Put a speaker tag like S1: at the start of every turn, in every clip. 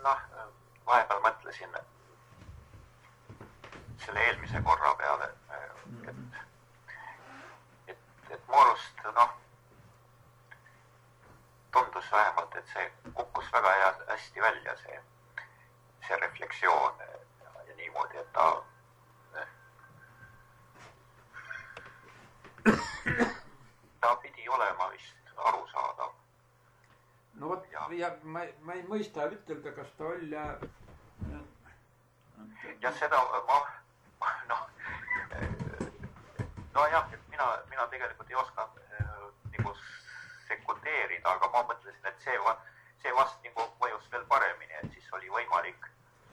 S1: vahepeal mõtlesin selle eelmise korra peale, et mu arust, tundus vähemalt, et see kukkus väga hästi välja, see refleksioon ja niimoodi, et ta pidi olema vist arusaadav.
S2: No vot, ja ma ei mõista ütelda, kas ta oli
S1: ja seda nojah, et mina tegelikult ei oska nagu sekundeerida, aga ma mõtlesin, et see vast nagu mõjus veel paremini, et siis oli võimalik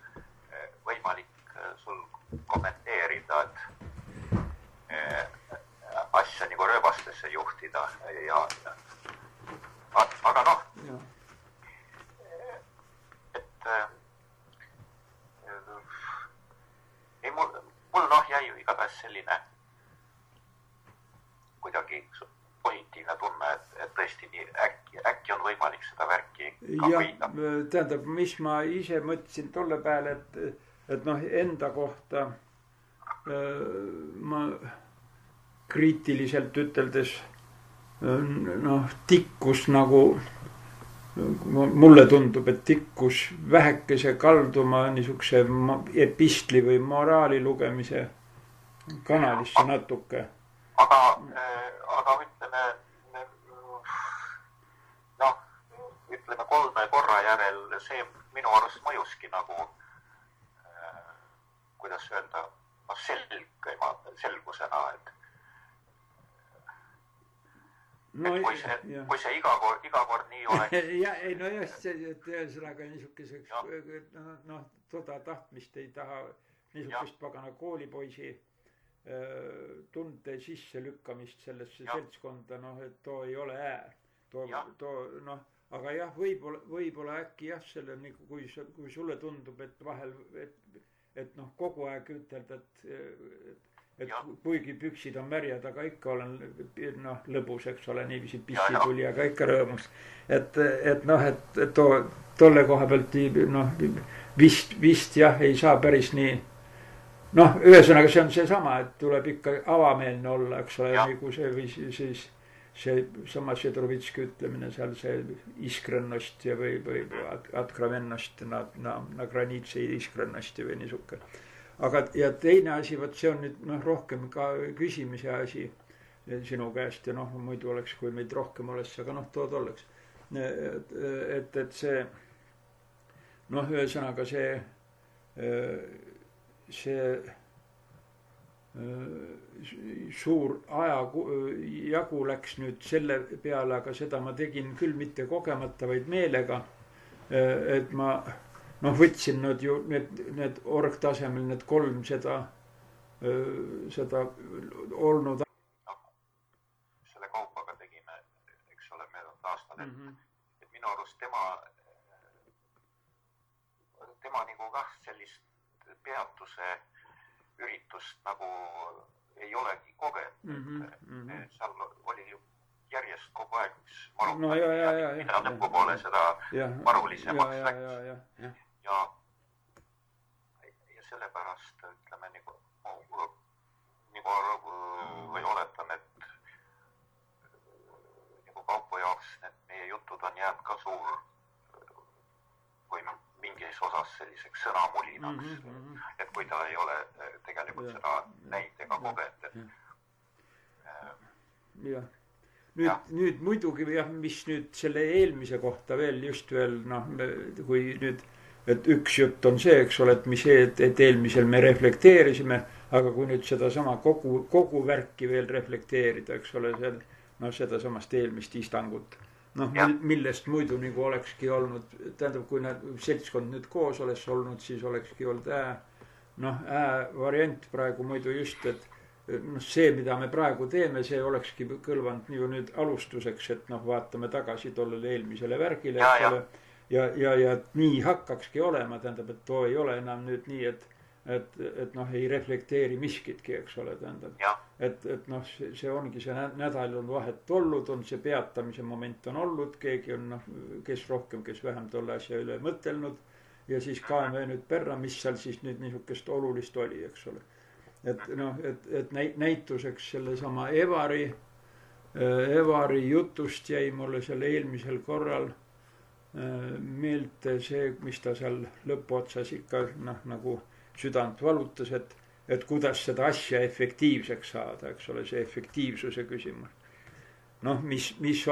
S1: sul kommenteerida, et asja nagu rööbastesse juhtida aga mul jäi ju igatahes selline kuidagi positiivne tunne, et tõesti nii äkki on võimalik seda värki ka võida.
S2: Tähendab, mis ma ise mõtlesin tolle peale, et enda kohta ma kriitiliselt üteldes tikkus nagu, mulle tundub, et tikkus vähekese kalduma niisuguse epistli või moraali lugemise kanalisse natuke.
S1: Aga ütleme 3 korra järel see minu arust mõjuski nagu, kuidas öelda, selgusena, et kui see iga kord nii oleks.
S2: No just see, et ühesõnaga niisuguseks, toda tahtmist ei taha niisugust pagana koolipoisi tunde sisse lükkamist sellesse seltskonda, et too ei ole aga jah, võib-olla äkki selle, kui sulle tundub, et vahel, et kogu aeg ütelda, et kuigi püksid on märjad, aga ikka olen lõbus, eks ole, niiviisi pissi tuli, aga ikka rõõmus. Et tolle koha pealt vist jah, ei saa päris nii. Ühesõnaga see on see sama, et tuleb ikka avameelne olla, eks ole, nagu see või siis see sama Šedrovitski ütlemine seal, see iskrennost või atkrovennost, na granitse iskrennosti või niisuke. Aga ja teine asi, see on nüüd rohkem ka küsimise asi sinu käest ja muidu oleks, kui meid rohkem oleks, aga tood oleks. Et see, ühesõnaga see suur jagu läks nüüd selle peale, aga seda ma tegin küll mitte kogemata, vaid meelega, et ma võtsin need orgtasemel, need 3 seda olnud.
S1: Selle kaupaga tegime, eks ole, möödunud aastal, et minu arust tema nagu sellist peatuse üritust nagu ei olegi kogenud. Seal oli ju järjest kogu aeg üks marutamine, mida lõpupoole seda marulisemaks läks. Ja sellepärast ütleme või oletan, et Kaupo jaoks need meie jutud on jäänud ka suur või mingis osas selliseks sõnamulinaks, et kui ta ei ole tegelikult seda näinud ega kogenud.
S2: Nüüd muidugi, mis nüüd selle eelmise kohta veel, kui nüüd, et üks jutt on see, eks ole, et eelmisel me reflekteerisime, aga kui nüüd seda sama kogu värki veel reflekteerida, eks ole, seda samast eelmist istangut, millest muidu nagu olekski olnud, tähendab, kui seltskond nüüd koos oleks olnud, siis olekski olnud variant praegu muidu just, et see, mida me praegu teeme, see olekski kõlvanud nüüd alustuseks, et vaatame tagasi tollele eelmisele värgile, eks ole, ja nii hakkakski olema, tähendab, et too ei ole enam nüüd nii, et ei reflekteeri miskitki, eks ole, tähendab. Et see ongi see nädal on vahet olnud, on see peatamise moment on olnud, keegi on, kes rohkem, kes vähem tolle asja üle mõtelnud ja siis kaeme nüüd perra, mis seal siis nüüd niisugust olulist oli, eks ole. Et noh, et näituseks selle sama Evari jutust jäi mulle selle eelmisel korral meelde see, mis ta seal lõpuotsas ikka noh, nagu südant valutas, et kuidas seda asja efektiivseks saada, eks ole, see efektiivsuse küsimus. Noh, mis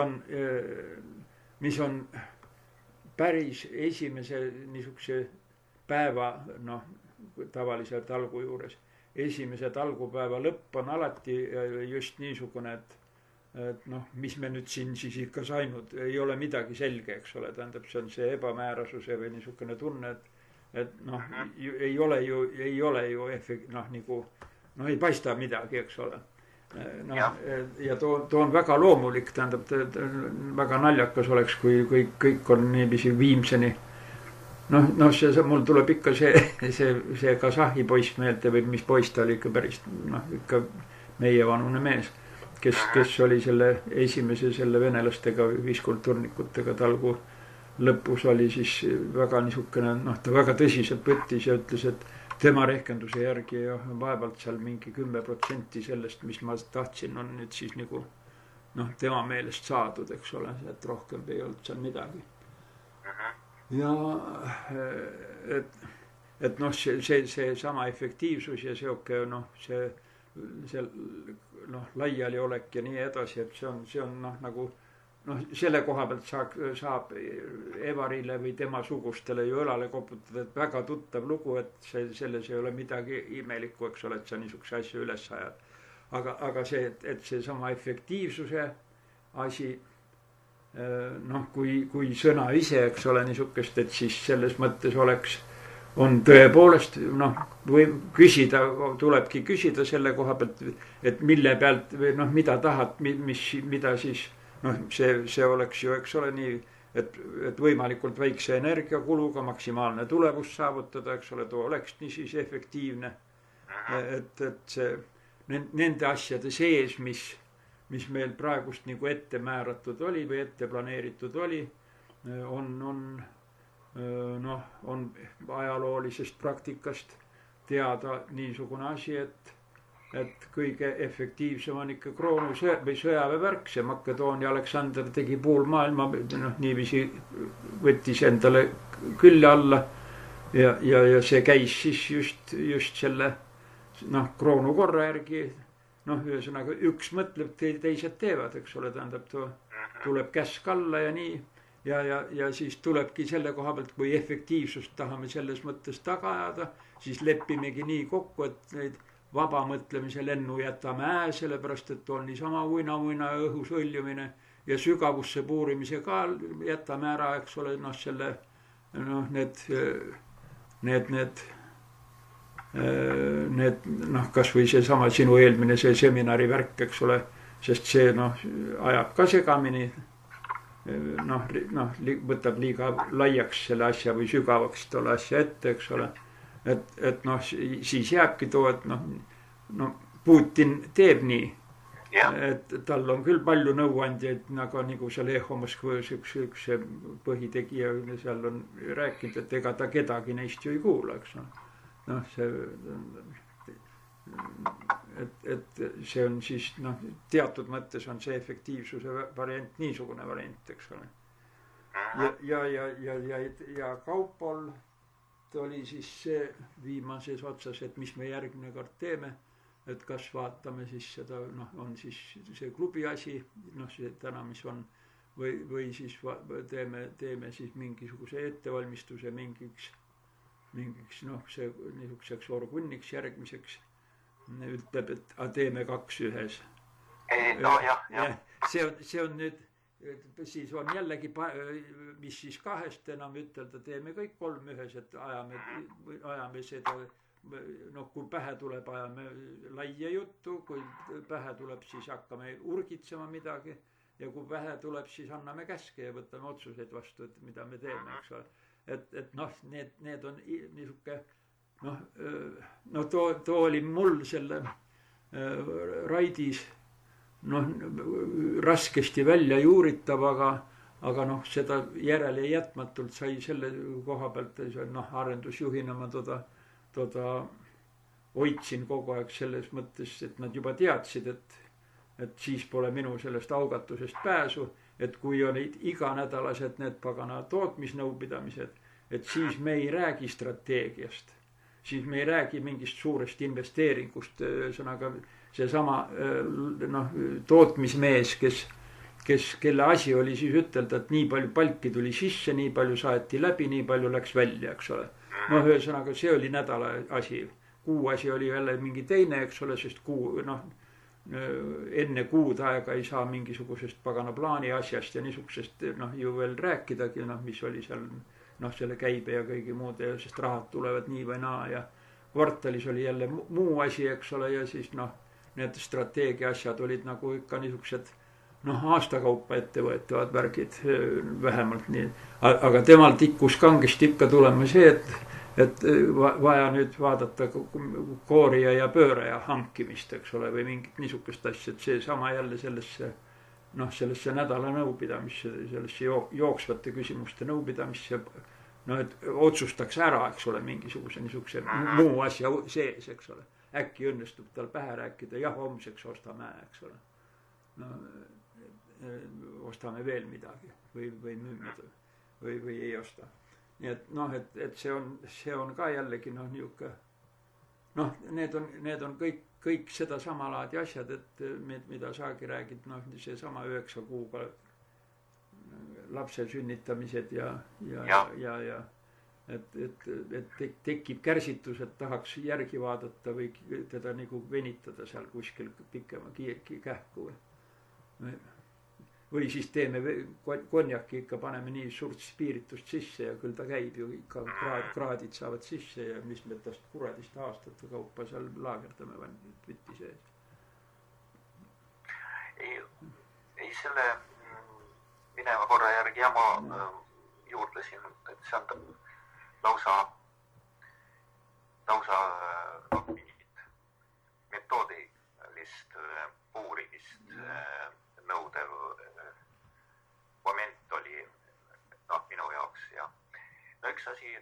S2: on päris esimese niisuguse päeva, noh, tavalise talgu juures. Esimese talgupäeva lõpp on alati just niisugune, et noh, mis me nüüd siin siis ikka sainud, ei ole midagi selge, eks ole, tähendab, see on see ebamäärasuse või niisugune tunne, et noh, ei ole ju noh, nagu, noh, ei paista midagi, eks ole. No, ja too on väga loomulik, tähendab, väga naljakas oleks, kui kõik on niiviisi viimseni. Noh, see mul tuleb ikka see Kasahhi poiss meelde või mis poiss ta oli ikka päris, noh, ikka meie vanune mees, kes oli selle esimese selle venelastega viiskulturnikutega talgu lõpus oli siis väga niisugune, noh, ta väga tõsiselt võttis ja ütles, et tema rehkenduse järgi ja vaevalt seal mingi 10% sellest, mis ma tahtsin, on nüüd siis nagu, noh, tema meelest saadud, eks ole, et rohkem ei olnud seal midagi. Ja et noh, see sama efektiivsus ja seoke, noh, see noh, laiali olek ja nii edasi, et see on noh, nagu noh, selle koha pealt saab Evarile või tema sugustele ju õlale koputada, et väga tuttav lugu, et selles ei ole midagi imelikku, eks ole, et sa niisuguse asja üles ajad. Aga see, et see sama efektiivsuse asi, noh, kui sõna ise, eks ole, niisugust, et siis selles mõttes on tõepoolest, noh, või küsida, tulebki küsida selle koha pealt, et mille pealt või noh, mida tahad, mida siis noh, see oleks ju, eks ole, nii, et võimalikult väikse energiakuluga maksimaalne tulevus saavutada, eks ole, too oleks nii siis efektiivne. Et see, nende asjade sees, mis meil praegust nagu ette määratud oli või ette planeeritud oli, on ajaloolisest praktikast teada niisugune asi, et kõige efektiivsem on ikka kroonu või sõjaväevärk, see Makedoonia Aleksander tegi pool maailma, noh, niiviisi võttis endale külje alla ja see käis siis just selle, noh, kroonu korra järgi, noh, ühesõnaga üks mõtleb, teised teevad, eks ole, tähendab, tuleb käsk alla ja nii, ja siis tulebki selle koha pealt, kui efektiivsust tahame selles mõttes taga ajada, siis leppimegi nii kokku, et neid vaba mõtlemise lennu jätame sellepärast, et on niisama uina õhus õljumine ja sügavusse puurimise ka jätame ära, eks ole, noh, selle, noh, need, noh, kas või see sama sinu eelmine see seminari värk, eks ole, sest see, noh, ajab ka segamini, noh, võtab liiga laiaks selle asja või sügavaks tolle asja ette, eks ole. Et noh, siis jääbki too, et noh, Putin teeb nii, et tal on küll palju nõuandjaid, nagu seal Eho Moskva üks põhitegija seal on rääkinud, et ega ta kedagi neist ju ei kuula, eks noh, et see on siis, noh, teatud mõttes on see efektiivsuse variant, niisugune variant, eks ole. Ja Kaupol oli siis see viimases otsas, et mis me järgmine kord teeme, et kas vaatame siis seda, noh, on siis see klubi asi, noh, see täna, mis on, või siis teeme siis mingisuguse ettevalmistuse mingiks, noh, see niisuguseks orgunniks järgmiseks, ütleb, et teeme 2 ühes.
S1: No jah.
S2: See on nüüd, siis on jällegi, mis siis 2 enam ütelda, teeme kõik 3 ühes, et ajame seda, noh, kui pähe tuleb, ajame laia juttu, kui pähe tuleb, siis hakkame urgitsema midagi ja kui pähe tuleb, siis anname käske ja võtame otsuseid vastu, et mida me teeme, eks ole. Et noh, need on niisuke, noh, too oli mul selle Raidis, noh, raskesti välja juuritav, aga noh, seda järele jätmatult sai selle koha pealt, noh, arendusjuhina ma toda hoidsin kogu aeg selles mõttes, et nad juba teadsid, et siis pole minu sellest augatusest pääsu, et kui on iganädalased need pagana tootmisnõupidamised, et siis me ei räägi strateegiast, siis me ei räägi mingist suurest investeeringust, sõnaga seesama noh, tootmismees, kelle asi oli siis ütelda, et nii palju palki tuli sisse, nii palju saeti läbi, nii palju läks välja, eks ole. Noh, ühesõnaga see oli nädala asi. Kuu asi oli jälle mingi teine, eks ole, sest enne kuud aega ei saa mingisugusest pagana plaani asjast ja niisugusest noh, ju veel rääkidagi, noh, mis oli seal noh, selle käibe ja kõigi muude, sest rahad tulevad nii või naa ja kvartalis oli jälle muu asi, eks ole, ja siis noh, need strateegia asjad olid nagu ikka niisugused noh, aastakaupa ettevõetavad värgid vähemalt nii. Aga temal tikkus kangesti ikka tulema see, et vaja nüüd vaadata koorija ja pööraja hankimist, eks ole, või mingit niisugust asja, et see sama jälle sellesse nädala nõupidamisse, sellesse jooksvate küsimuste nõupidamisse, no et otsustaks ära, eks ole, mingisuguse niisuguse muu asja sees, eks ole. Äkki õnnestub tal pähe rääkida, jah, homseks ostame, eks ole. No, ostame veel midagi või müüme või ei osta. Nii et noh, et see on ka jällegi noh, niuke, noh, need on kõik seda sama laadi asjad, et mida saagi räägid, noh, see sama 9 kuuga lapse sünnitamised ja et tekib kärsitus, et tahaks järgi vaadata või teda nagu venitada seal kuskil pikema kähku või siis teeme konjaki ikka, paneme nii suurt spiiritust sisse ja küll ta käib ju ikka, kraadid saavad sisse ja mis me tast kuradist aastate kaupa seal laagerdame võtti sees.
S1: Ei selle mineva korra järgi ja ma juurdlesin, et see on lausa mingit metoodilist puurimist nõudev moment oli noh, minu jaoks ja no üks asi,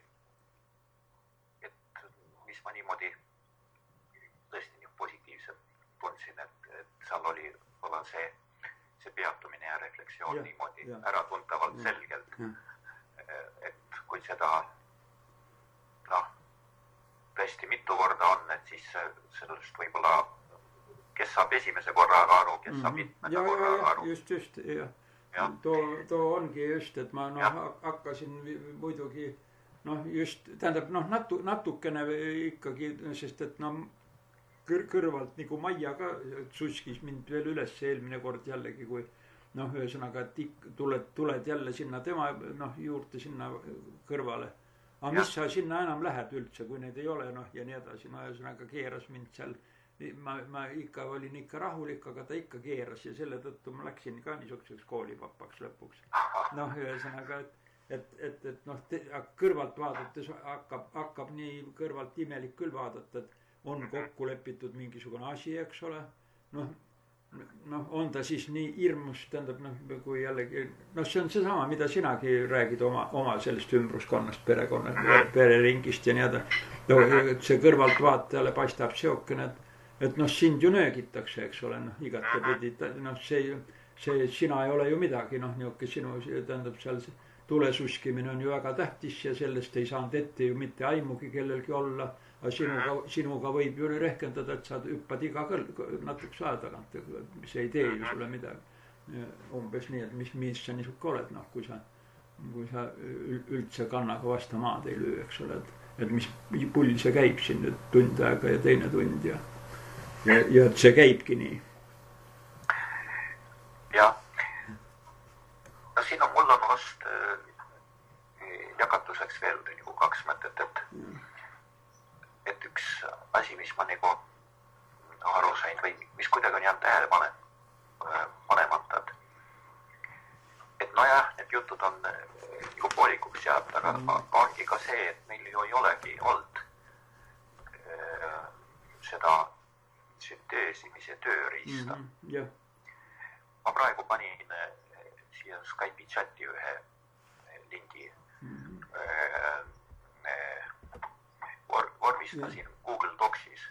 S1: et mis ma niimoodi tõesti positiivselt tundsin, et seal oli olla see peatumine ja refleksioon niimoodi äratuntavalt selgelt, et kui seda noh, tõesti mitu korda on, et siis sellest võib-olla kes saab esimese korraga aru, kes saab mitmenda korraga aru.
S2: Just, jah. Too ongi just, et ma hakkasin muidugi, noh, just, tähendab, noh, natukene ikkagi, sest et noh, kõrvalt nagu Maia ka suskis mind veel üles eelmine kord jällegi, kui noh, ühesõnaga, et tuled jälle sinna tema, noh, juurde sinna kõrvale. Aga mis sa sinna enam lähed üldse, kui need ei ole, noh, ja nii edasi, no ühesõnaga keeras mind seal. Ma ikka olin ikka rahulik, aga ta ikka keeras ja selle tõttu ma läksin ka niisuguseks koolipapaks lõpuks. Noh, ühesõnaga, et noh, kõrvalt vaadates hakkab nii kõrvalt imelik küll vaadata, et on kokku lepitud mingisugune asi, eks ole. Noh, on ta siis nii hirmus, tähendab, noh, kui jällegi, noh, see on seesama, mida sinagi räägid oma sellest ümbruskonnast, pereringist ja nii edasi. Et see kõrvalt vaatajale paistab seokene, et noh, sind ju nöögitakse, eks ole, noh, igatepidi, noh, see sina ei ole ju midagi, noh, niuke sinu, tähendab seal tulesuskimine on ju väga tähtis ja sellest ei saanud ette ju mitte aimugi kellelgi olla, aga sinuga võib ju rehkendada, et sa hüppad iga natukese aja tagant, mis ei tee ju sulle midagi. Umbes nii, et mis sa niisuke oled, noh, kui sa üldse kannaga vasta maad ei löö, eks ole, et mis pull see käib siin nüüd tund aega ja teine tund ja et see käibki nii.
S1: Jah. No siin mul on vast jagatuseks veel nagu 2 mõtet, et üks asi, mis ma nagu aru sain või mis kuidagi on jäänud tähele panemata, et nojah, need jutud on nagu poolikuks jäänud, aga ongi ka see, et meil ju ei olegi olnud seda synteesimise tööriista. Ma praegu panin Skype'i chati ühe lindi vormistasin Google Docsis.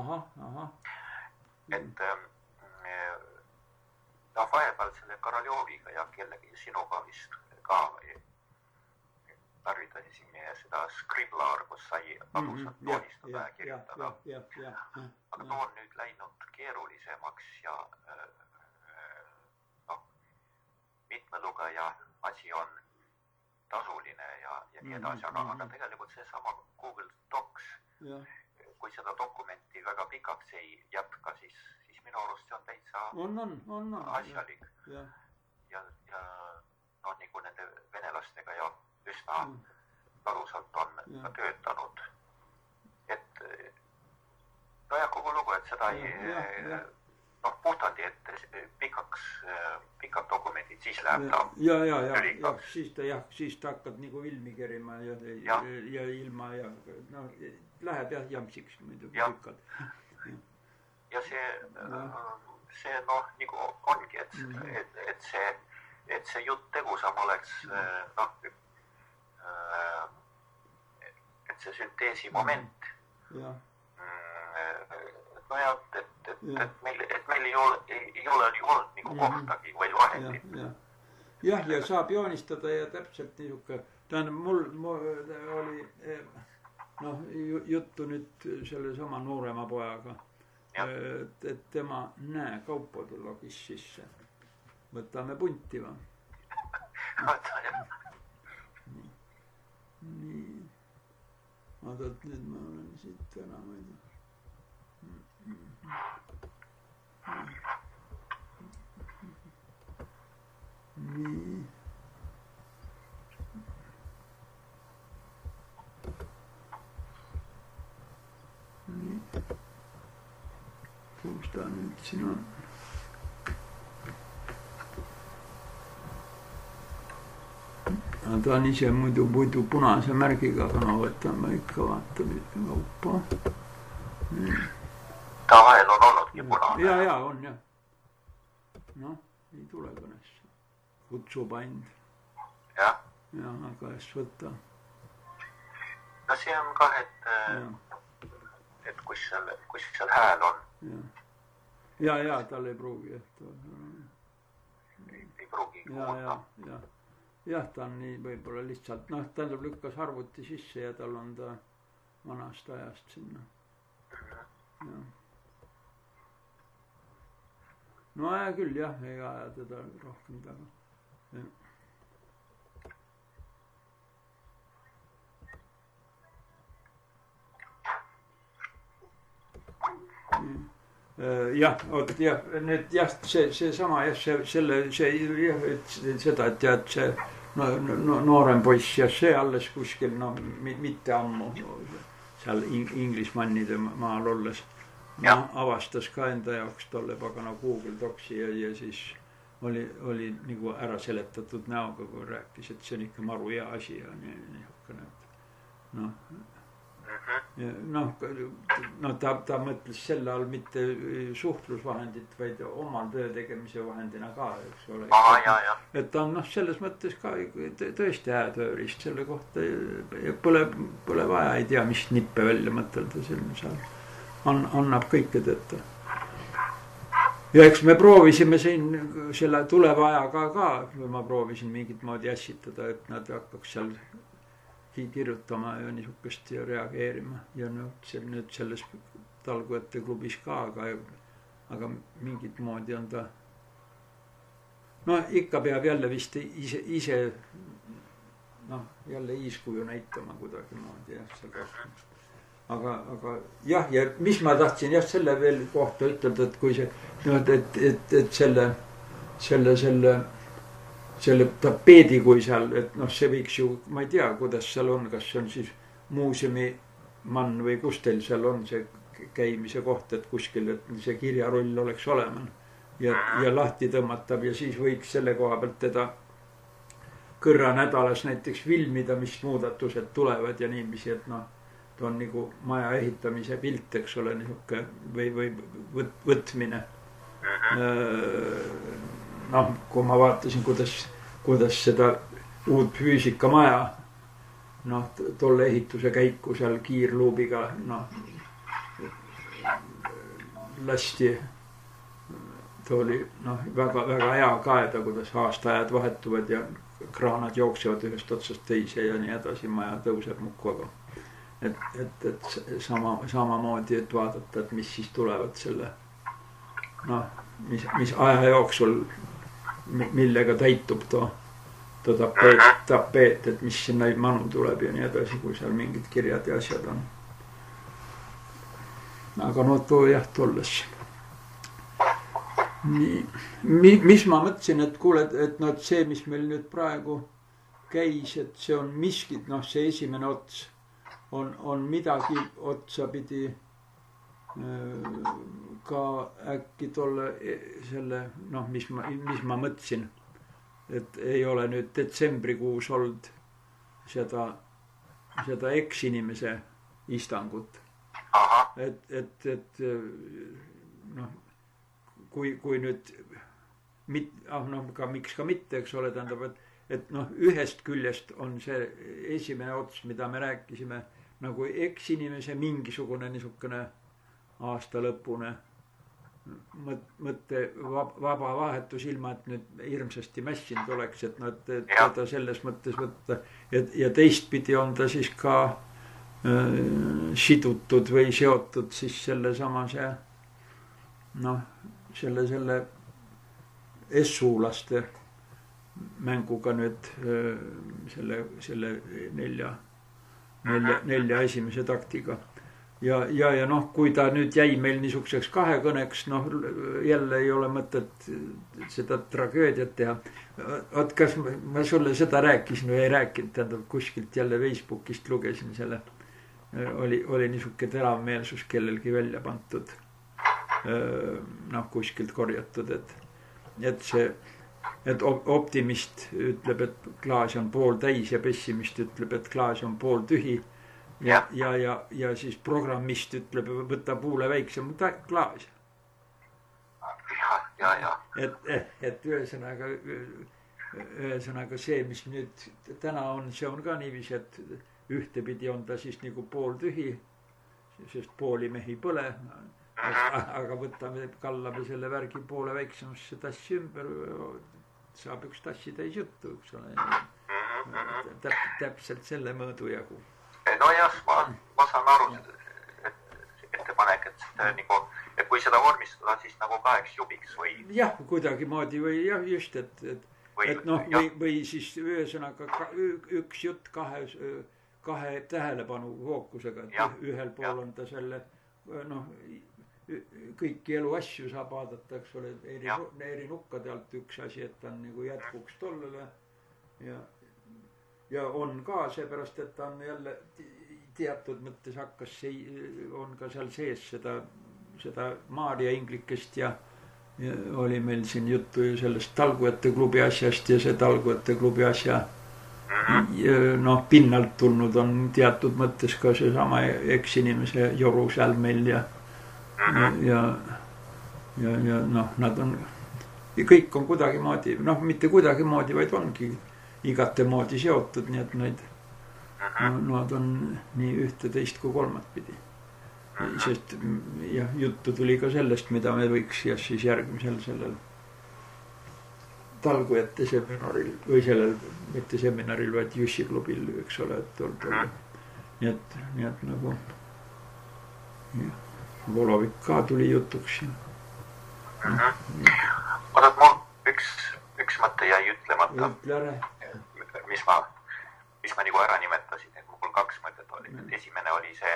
S1: Et ta vahepeal selle Koroljoviga ja kellegi sinuga vist ka tarvitasin meie seda Scribbler, kus sai alusalt joonistada ja kirjutada. Aga too on nüüd läinud keerulisemaks ja mitmelugeja asi on tasuline ja nii edasi, aga tegelikult seesama Google Docs, kui seda dokumenti väga pikaks ei jätka, siis minu arust see on täitsa asjalik. Ja nagu nende venelastega ja üsna ladusalt on ka töötanud. Et ja kogu lugu, et seda ei puhtalt, et pikad dokumendid, siis läheb ta ülikaks.
S2: Siis ta hakkad nagu ilmi kerima ja ilma ja läheb jamsiks muidu pikad.
S1: Ja see nagu ongi, et see jutt tegusam oleks, et see sünteesi moment. Et meil ei ole olnud nagu kohtagi või vahendit.
S2: Ja saab joonistada ja täpselt niisugune. Tähendab, mul oli juttu nüüd selle sama noorema pojaga, et tema kaupodu logis sisse. Võtame punti va. Nii. Oodad, nüüd ma olen siit ära mõelda. Nii. Kus ta nüüd siin on? Ta on ise muidu punase märgiga, aga võtame ikka vaatame kaupa.
S1: Ta vahel on olnudki punane.
S2: Ja, on jah. Ei tule kõnesse. Kutsub ainult. Ja, aga ees võtta.
S1: No see on kah, et kus seal hääl on.
S2: Ja, tal ei pruugi.
S1: Ei pruugi kuulda.
S2: Jah, ta on nii võib-olla lihtsalt, tähendab lükkas arvuti sisse ja tal on ta vanast ajast sinna. No ja küll jah, ei aja teda rohkem taga. Nüüd see sama, seda, et tead see noorem poiss ja see alles kuskil, mitte ammu seal Inglismannide maal olles avastas ka enda jaoks tolle pagana Google Docsi ja siis oli nagu ära seletatud näoga, kui rääkis, et see on ikka maru hea asi ja niisugune, ta mõtles selle all mitte suhtlusvahendit, vaid omal töö tegemise vahendina ka, eks ole. Et ta on selles mõttes ka tõesti hea tööriist selle kohta. Pole vaja, ei tea, mis nippe välja mõtelda seal. Annab kõike tööta. Ja eks me proovisime siin selle tuleva ajaga ka, ma proovisin mingit moodi ässitada, et nad hakkaks seal kirjutama ja niisugust ja reageerima ja nüüd selles talgujate klubis ka, aga mingit moodi on ta ikka peab jälle vist ise jälle eeskuju näitama kuidagi moodi aga jah, ja mis ma tahtsin selle veel kohta ütelda, et kui see et selle tapeedi, kui seal, et see võiks ju, ma ei tea, kuidas seal on, kas see on siis muuseumimann või kus teil seal on see käimise koht, et kuskil, et see kirjarull oleks olemas ja lahti tõmmatab ja siis võiks selle koha pealt teda kõrra nädalas näiteks filmida, mis muudatused tulevad ja niiviisi, et ta on nagu maja ehitamise pilt, eks ole, niisugune või võtmine. Kui ma vaatasin, kuidas seda uut füüsikamaja, noh, tolle ehituse käiku seal kiirluubiga, noh, lasti, too oli, noh, väga hea kaeda, kuidas aastaajad vahetuvad ja kraanad jooksevad ühest otsast teise ja nii edasi, maja tõuseb mukku, aga et samamoodi, et vaadata, et mis siis tulevad selle, noh, mis aja jooksul, millega täitub too tapeet, et mis sinna manu tuleb ja nii edasi, kui seal mingid kirjad ja asjad on. Aga no too jah, tolles. Nii, mis ma mõtlesin, et kuule, et no see, mis meil nüüd praegu käis, et see on miskid, noh, see esimene ots on midagi otsapidi ka äkki tolle selle, noh, mis ma mõtlesin, et ei ole nüüd detsembrikuus olnud seda eksinimese istangut. Et noh, kui nüüd miks ka mitte, eks ole, tähendab, et noh, ühest küljest on see esimene ots, mida me rääkisime, nagu eksinimese mingisugune niisugune aastalõpune mõtte vaba vahetus, ilma et nüüd hirmsasti mässinud oleks, et noh, et teda selles mõttes võtta, ja teistpidi on ta siis ka sidutud või seotud siis selle samase, noh, selle essuulaste mänguga nüüd selle nelja esimese taktiga. Ja noh, kui ta nüüd jäi meil niisuguseks kahekõneks, noh, jälle ei ole mõtet seda tragöödiat teha. Oot, kas ma sulle seda rääkisin või ei rääkinud, tähendab, kuskilt jälle Facebookist lugesin selle, oli niisuke teravmeelsus kellelgi välja pantud, noh, kuskilt korjatud, et optimist ütleb, et klaas on pool täis ja pessimist ütleb, et klaas on pool tühi. Ja siis programmist ütleb, võtta puule väiksem klaas. Et ühesõnaga see, mis nüüd täna on, see on ka niiviisi, et ühtepidi on ta siis nagu pool tühi, sest pooli mehi põle, aga võtame, kallame selle värgi poole väiksemasse tassi ümber, saab üks tassi täis juttu, üks ole, täpselt selle mõõdu jagu.
S1: No jah, ma saan aru, et ettepanek, et kui seda vormistada, siis nagu 8 jubiks või...
S2: Jah, kuidagimoodi või jah, just, et noh, või siis ühesõnaga üks jutt kahe tähelepanu fookusega, et ühel pool on ta selle, noh, kõiki elu asju saab vaadata, eks ole, eri nukkade alt üks asi, et ta on nagu jätkuks tollele ja on ka seepärast, et ta on jälle teatud mõttes hakkas, on ka seal sees seda Maarja inglikest ja oli meil siin juttu ju sellest talgujate klubi asjast ja see talgujate klubi asja noh, pinnalt tulnud on teatud mõttes ka see sama eksinimese joru seal meil ja noh, nad on, kõik on kuidagimoodi, noh, mitte kuidagimoodi, vaid ongi igate moodi seotud, nii et nad on nii ühte, teist kui kolmat pidi. Sest jah, juttu tuli ka sellest, mida me võiks siis järgmisel sellel talgujate seminaril või sellel, mitte seminaril, vaid Jussi klubil, eks ole, et nii et nagu Volovik ka tuli jutuks.
S1: Oot, mul üks mõte jäi ütlemata.
S2: Ütlere.
S1: Mis ma nagu ära nimetasin, et mul 2 mõtet oli. Esimene oli see,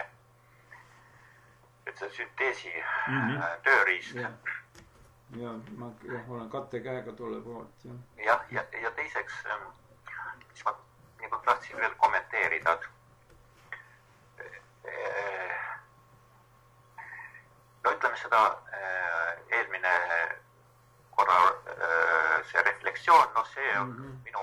S1: et see sünteesi tööriist.
S2: Ja ma olen katte käega tolle poolt.
S1: Ja teiseks, mis ma nagu tahtsin veel kommenteerida, no ütleme seda eelmine korra see reflektsioon, no see on minu,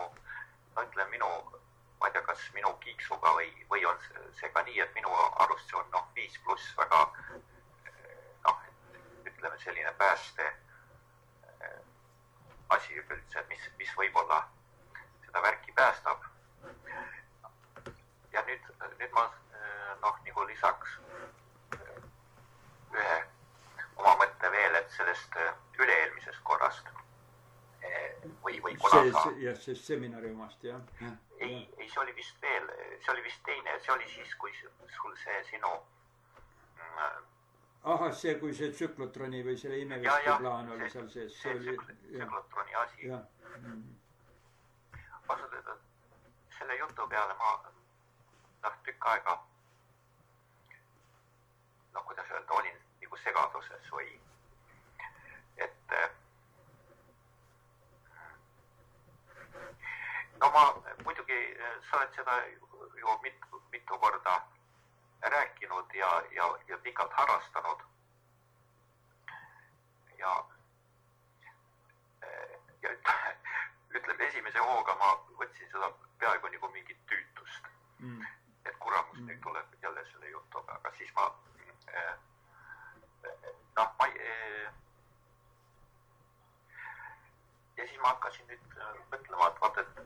S1: ma ei tea, kas minu kiiksuga või on see ka nii, et minu arust see on 5+ väga, noh, ütleme selline pääste asi üldse, mis võib olla
S2: jah, see seminari omast, jah.
S1: Ei, see oli vist veel, see oli vist teine, see oli siis, kui sul see sinu...
S2: Ahah, see, kui see tsüklotroni või selle imeveski plaan oli seal sees.
S1: See tsüklotroni asi. Vasud, et selle jutu peale ma tükk aega, kuidas öelda, olin nagu segaduses või, et ma muidugi, sa oled seda ju mitu korda rääkinud ja pikalt harrastanud ja ütleme esimese hooga ma võtsin seda peaaegu nagu mingit tüütust, et kuramus nüüd tuleb jälle selle jutuga, aga siis ma ja siis ma hakkasin nüüd mõtlema, et vaata, et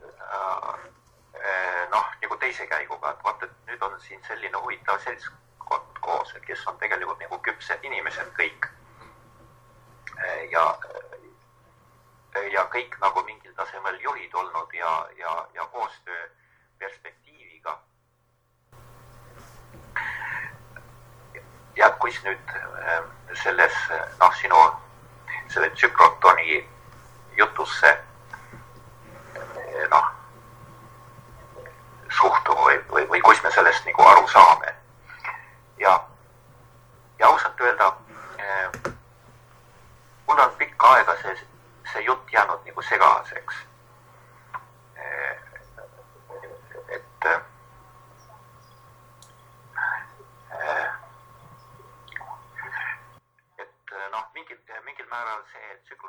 S1: nagu teise käiguga, et vaata, et nüüd on siin selline huvitav seltskond koos, et kes on tegelikult nagu küpsed inimesed kõik ja kõik nagu mingil tasemel juhid olnud ja koostöö perspektiiviga. Ja kuis nüüd selles, sinu selle tsüklotoni jutusse suhtu või kus me sellest nagu aru saame. Ja ausalt öelda, mul on pikka aega see jutt jäänud nagu segaseks. Mingil määral see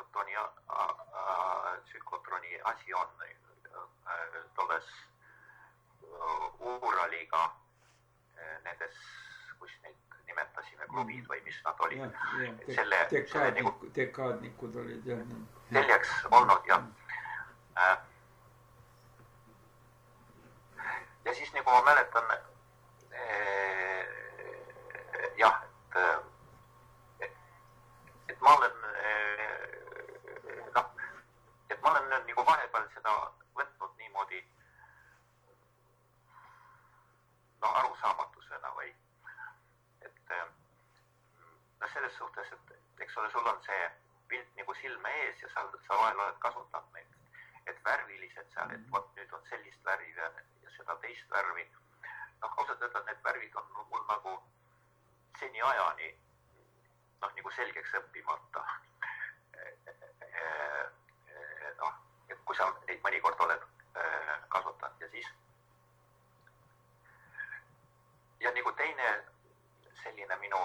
S1: tsüklotroni asi on tolles Uuraliga nendes, kus neid nimetasime klubid või mis nad olid.
S2: Dekaadnikud olid, jah.
S1: Seljaks olnud, jah. Ja siis nagu ma mäletan, jah, et ma olen nagu vahepeal seda võtnud niimoodi arusaamatusena või et selles suhtes, et eks ole, sul on see pilt nagu silme ees ja sa vahel oled kasutanud neid, et värvilised seal, et vot nüüd on sellist värvi ja seda teist värvi. Ausalt öelda, need värvid on mul nagu seni ajani nagu selgeks õppimata. Et kui sa neid mõnikord oled kasutanud ja siis ja nagu teine selline minu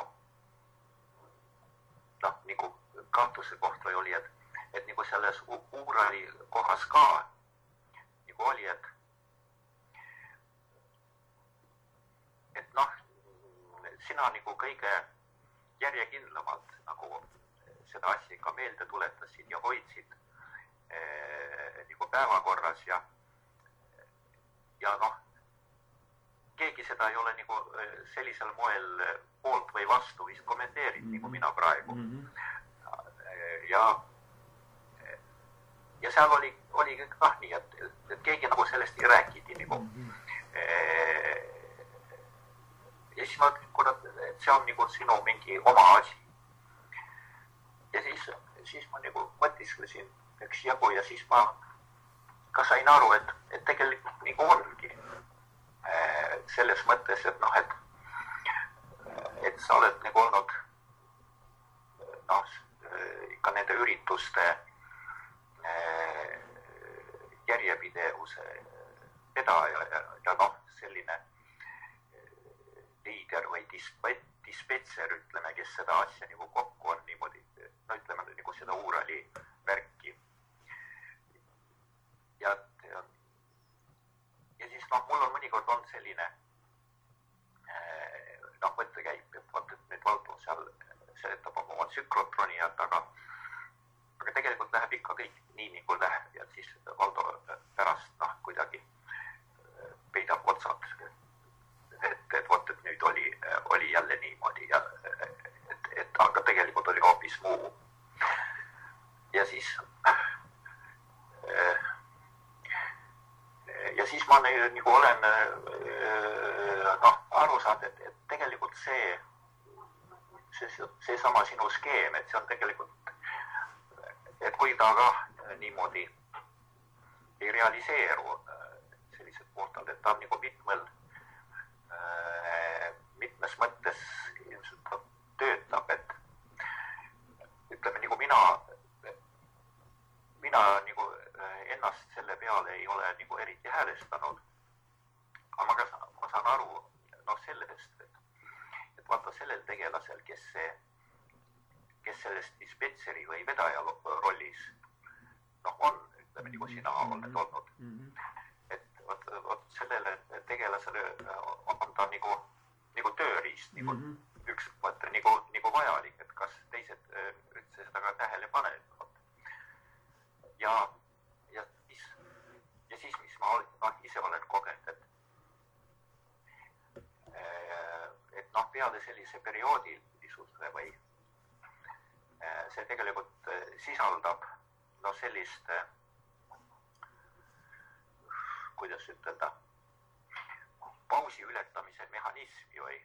S1: nagu kahtluse koht või oli, et nagu selles Uurali kohas ka nagu oli, et sina nagu kõige järjekindlamalt nagu seda asja ikka meelde tuletasid ja hoidsid nagu päevakorras ja keegi seda ei ole nagu sellisel moel poolt või vastu vist kommenteerinud, nagu mina praegu. Ja seal oli kõik nii, et keegi nagu sellest ei räägiti nagu. Ja siis ma ütlen, et see on nagu sinu mingi oma asi. Ja siis ma nagu mõtisklesin üks jagu ja siis ma ka sain aru, et tegelikult nagu ongi selles mõttes, et sa oled nagu olnud ikka nende ürituste järjepidevuse vedaja ja selline liider või dispetser, ütleme, kes seda asja nagu kokku on niimoodi, ütleme nagu seda Uurali värki. Ja siis mul on mõnikord on selline mõttekäip, et nüüd Valdo seal seletab oma tsüklotroni, aga tegelikult läheb ikka kõik nii nagu läheb ja siis Valdo pärast kuidagi peidab otsad, et nüüd oli jälle niimoodi ja aga tegelikult oli hoopis muu. Ja siis siis ma nagu olen aru saanud, et tegelikult see sama sinu skeem, et see on tegelikult, et kui ta ka niimoodi ei realiseeru sellised puhtalt, et ta on nagu mitmes mõttes ilmselt töötab, et ütleme nagu mina nagu ennast selle peale ei ole nagu eriti häälestanud. Aga ma saan aru sellest, et vaata sellel tegelasel, kes sellest dispetseri või vedaja rollis on, ütleme nagu sina oled olnud. Et vaat sellele tegelasele on ta nagu tööriist, nagu üks mõte nagu vajalik, et kas teised üldse seda ka tähele panevad. Ja siis, mis ma ise olen kogenud, et peale sellise perioodilisuse või see tegelikult sisaldab sellist, kuidas ütelda, pausi ületamise mehhanismi või,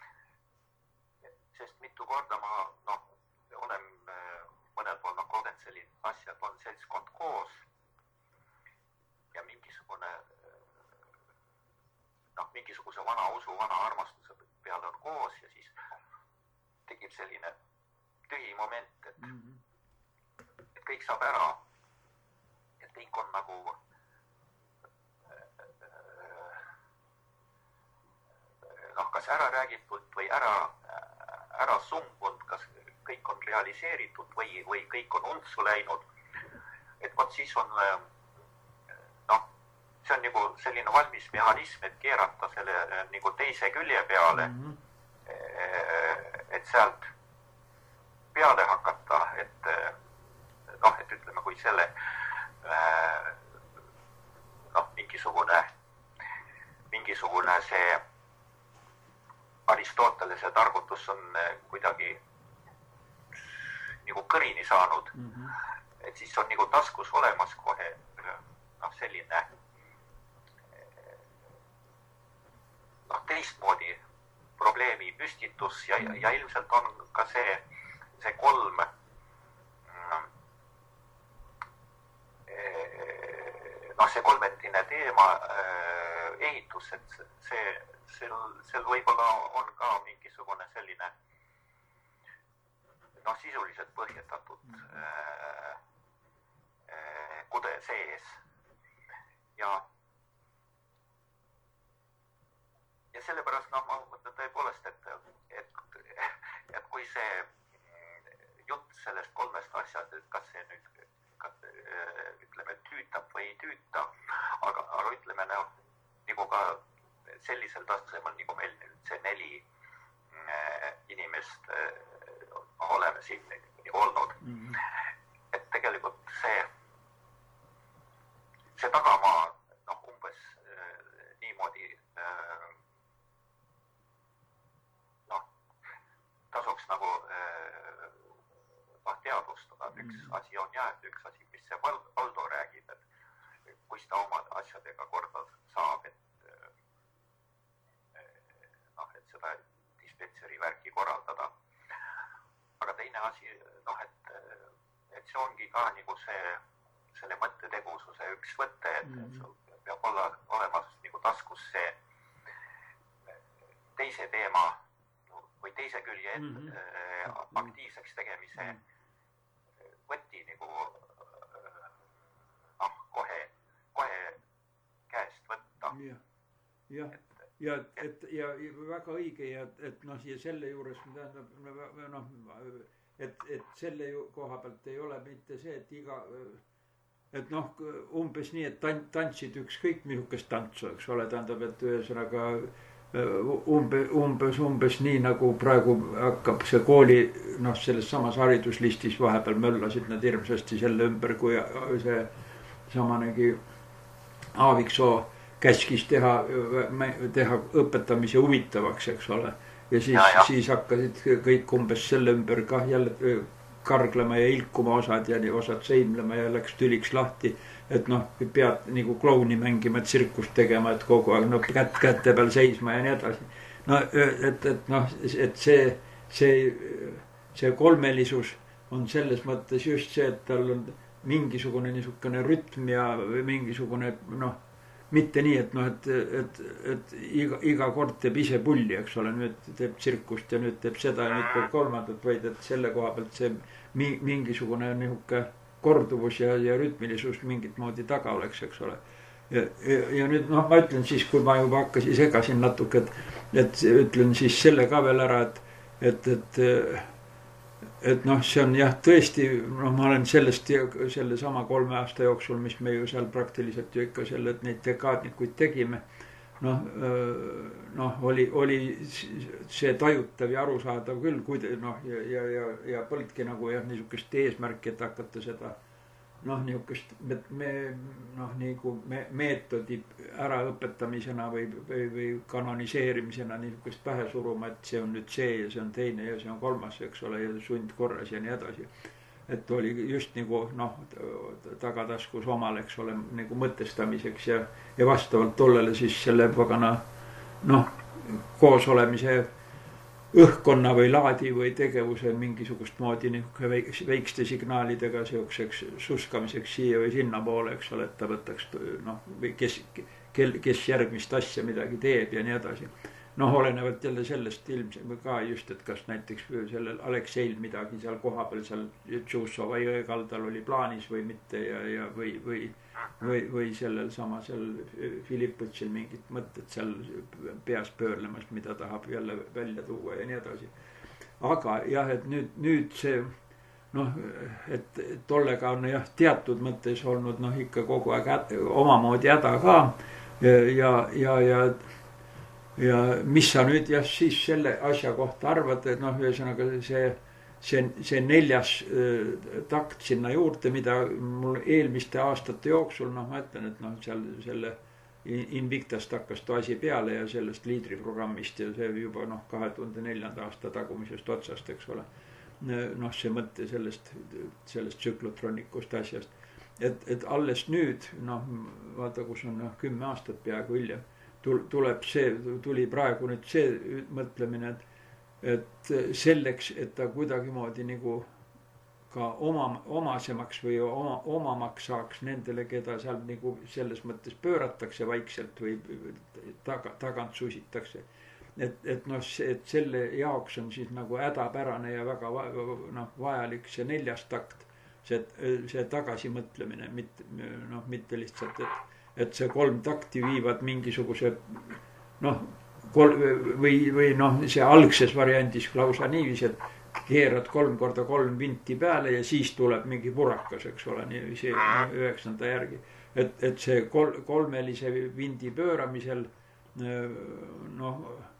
S1: sest mitu korda ma olen mõnel pool kogenud selline asja, et on seltskond koos ja mingisuguse vana usu, vana armastuse peale on koos ja siis tekib selline tühi moment, et kõik saab ära, et kõik on nagu kas ära räägitud või ära sumbunud, kas kõik on realiseeritud või kõik on untsu läinud. Et vot siis on, see on nagu selline valmis mehhanism, et keerata selle nagu teise külje peale, et sealt peale hakata, et ütleme, kui selle mingisugune see Aristotelese targutus on kuidagi nagu kõrini saanud, et siis on nagu taskus olemas kohe selline teistmoodi probleemi püstitus ja ilmselt on ka see kolmetine teema ehitus, et sel võib-olla on ka mingisugune selline sisuliselt põhjendatud kude sees ja sellepärast ma mõtlen tõepoolest, et kui see jutt sellest kolmest asjast, et kas see nüüd ütleme tüütab või ei tüüta, aga ütleme nagu ka sellisel tasemel, nagu meil nüüd see 4 inimest oleme siin olnud. Et tegelikult see tagamaa umbes niimoodi tasuks nagu teadvustada. Üks asi on et üks asi, mis see Valdo räägib, et kus ta oma asjadega korda saab, et seda dispetseri värki korraldada. Aga teine asi, et see ongi ka nagu selle mõttetegususe üks võte, et peab olema nagu taskus see teise teema või teise külje aktiivseks tegemise võtti nagu kohe käest võtta.
S2: Ja väga õige ja selle juures et selle koha pealt ei ole mitte see, et umbes nii, et tantsid ükskõik mihukest tantsu, eks ole, tähendab, et ühesõnaga umbes nii, nagu praegu hakkab see kooli, selles samas hariduslistis vahepeal möllasid nad hirmsasti selle ümber, kui see samanegi Aaviksoo käskis teha õpetamise huvitavaks, eks ole. Ja siis hakkasid kõik umbes selle ümber jälle karglema ja ilkuma osad ja osad seimlema ja läks tüliks lahti. Et noh, pead nagu klouni mängima, et tsirkust tegema, et kogu aeg no, kätte peal seisma ja nii edasi. No, et noh, et see kolmelisus on selles mõttes just see, et tal on mingisugune niisugune rütm ja mingisugune noh, mitte nii, et noh, et iga kord teeb ise pulli, eks ole, nüüd teeb tsirkust ja nüüd teeb seda ja nüüd teeb kolmandat, vaid et selle koha pealt see mingisugune niisugune korduvus ja rütmilisus mingit moodi taga oleks, eks ole. Ja nüüd noh, ma ütlen siis, kui ma juba hakkasin segasin natuke, et ütlen siis selle ka veel ära, et noh, see on jah, tõesti, noh, ma olen selle sama 3 aasta jooksul, mis me ju seal praktiliselt ju ikka neid dekaadnikuid tegime, noh, oli see tajutav ja arusaadav küll, noh, ja polnudki nagu jah, niisugust eesmärki, et hakata seda, noh, niisugust nagu meetodi äraõpetamisena või kanoniseerimisena niisugust pähe suruma, et see on nüüd see ja see on teine ja see on kolmas, eks ole, ja sundkorras ja nii edasi. Et oli just nagu, noh, tagataskus omal, eks ole, nagu mõtestamiseks ja vastavalt tollele siis selle pagana, noh, koos olemise õhkkonna või laadi või tegevuse mingisugust moodi väikeste signaalidega seokseks suskamiseks siia või sinna poole, eks ole, et ta võtaks, noh, kes järgmist asja midagi teeb ja nii edasi. Noh, olenevalt jälle sellest ilmselt ka just, et kas näiteks sellel Alekseil midagi seal kohapeal, seal Tšussova jõe kaldal oli plaanis või mitte või sellel sama seal Filippõtsil mingid mõtted seal peas pöörlemas, mida tahab jälle välja tuua ja nii edasi. Aga jah, et nüüd see, noh, et tollega on jah teatud mõttes olnud, noh, ikka kogu aeg omamoodi häda ka ja mis sa nüüd jah siis selle asja kohta arvad, et noh, ühesõnaga see 4. takt sinna juurde, mida mul eelmiste aastate jooksul, noh, ma ütlen, et noh, seal selle Invictast hakkas too asi peale ja sellest liidriprogrammist ja see juba noh, 2004. aasta tagumisest otsast, eks ole. Noh, see mõte sellest tsüklotronikust asjast, et alles nüüd, noh, vaata, kus on 10 aastat peaaegu hiljem, tuli praegu nüüd see mõtlemine, et selleks, et ta kuidagimoodi nagu ka omasemaks või omamaks saaks nendele, keda seal nagu selles mõttes pööratakse vaikselt või tagant susitakse. Et noh, et selle jaoks on siis nagu hädapärane ja väga vajalik see 4. takt, see tagasimõtlemine, mitte lihtsalt, et see 3 takti viivad mingisuguse, noh, või noh, see algses variandis lausa niiviisi, et keerad 3 korda 3 vinti peale ja siis tuleb mingi purakas, eks ole, niiviisi 9. järgi. Et see kolmelise vindi pööramisel, noh,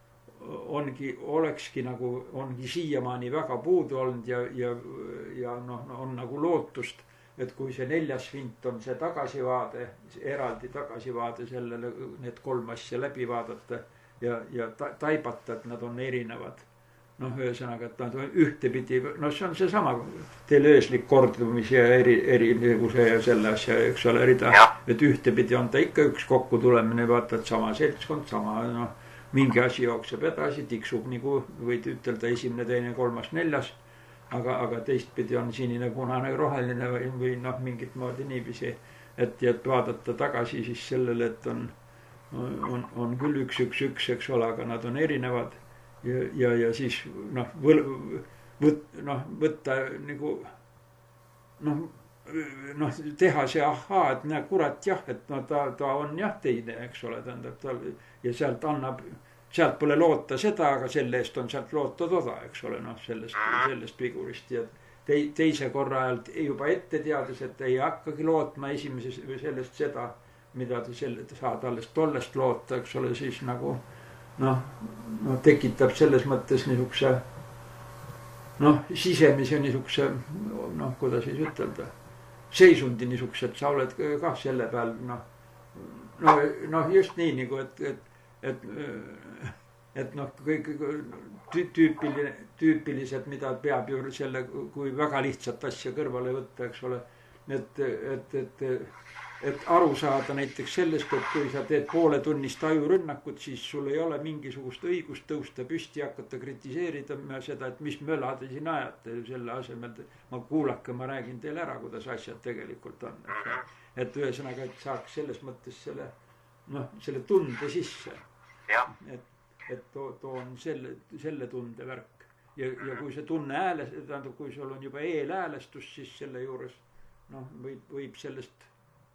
S2: olekski siiamaani väga puudu olnud ja noh, on nagu lootust, et kui see 4. vint on see tagasivaade, eraldi tagasivaade sellele, need 3 asja läbi vaadata ja taibata, et nad on erinevad. Noh, ühesõnaga, et nad on ühtepidi, noh, see on seesama teleööslik kordumis ja erinevuse ja selle asja, eks ole, rida, et ühtepidi on ta ikka üks kokkutulemine, vaata, et sama seltskond, sama, noh, mingi asi jookseb edasi, tiksub nagu, võid ütelda 1., 2., 3., 4., aga teistpidi on sinine, punane, roheline või noh, mingit moodi niiviisi, et vaadata tagasi siis sellele, et on küll 1, eks ole, aga nad on erinevad ja siis noh, võtta nagu noh, teha see ahaa, et näe, kurat jah, et no ta on jah teine, eks ole, tähendab ja sealt pole loota seda, aga selle eest on sealt loota toda, eks ole, noh, sellest vigurist ja teise korra ajalt juba ette teades, et ei hakkagi lootma esimeses või sellest seda, mida ta saad alles tollest loota, eks ole, siis nagu noh, tekitab selles mõttes niisuguse noh, sisemise niisuguse noh, kuidas siis ütelda, seisundi niisuguse, et sa oled ka selle peal noh, just nii nagu, et et noh, kõik tüüpilised, mida peab ju selle, kui väga lihtsat asja kõrvale võtta, eks ole, et aru saada näiteks sellest, et kui sa teed pooletunnist ajurünnakut, siis sul ei ole mingisugust õigust tõusta püsti ja hakata kritiseerida seda, et mis möla te siin ajate selle asemel. Ma kuulake, ma räägin teile ära, kuidas asjad tegelikult on. Et ühesõnaga, et saaks selles mõttes selle tunde sisse. Et toon selle tunde värk. Ja kui see tunne tähendab, kui sul on juba eelhäälestus, siis selle juures võib sellest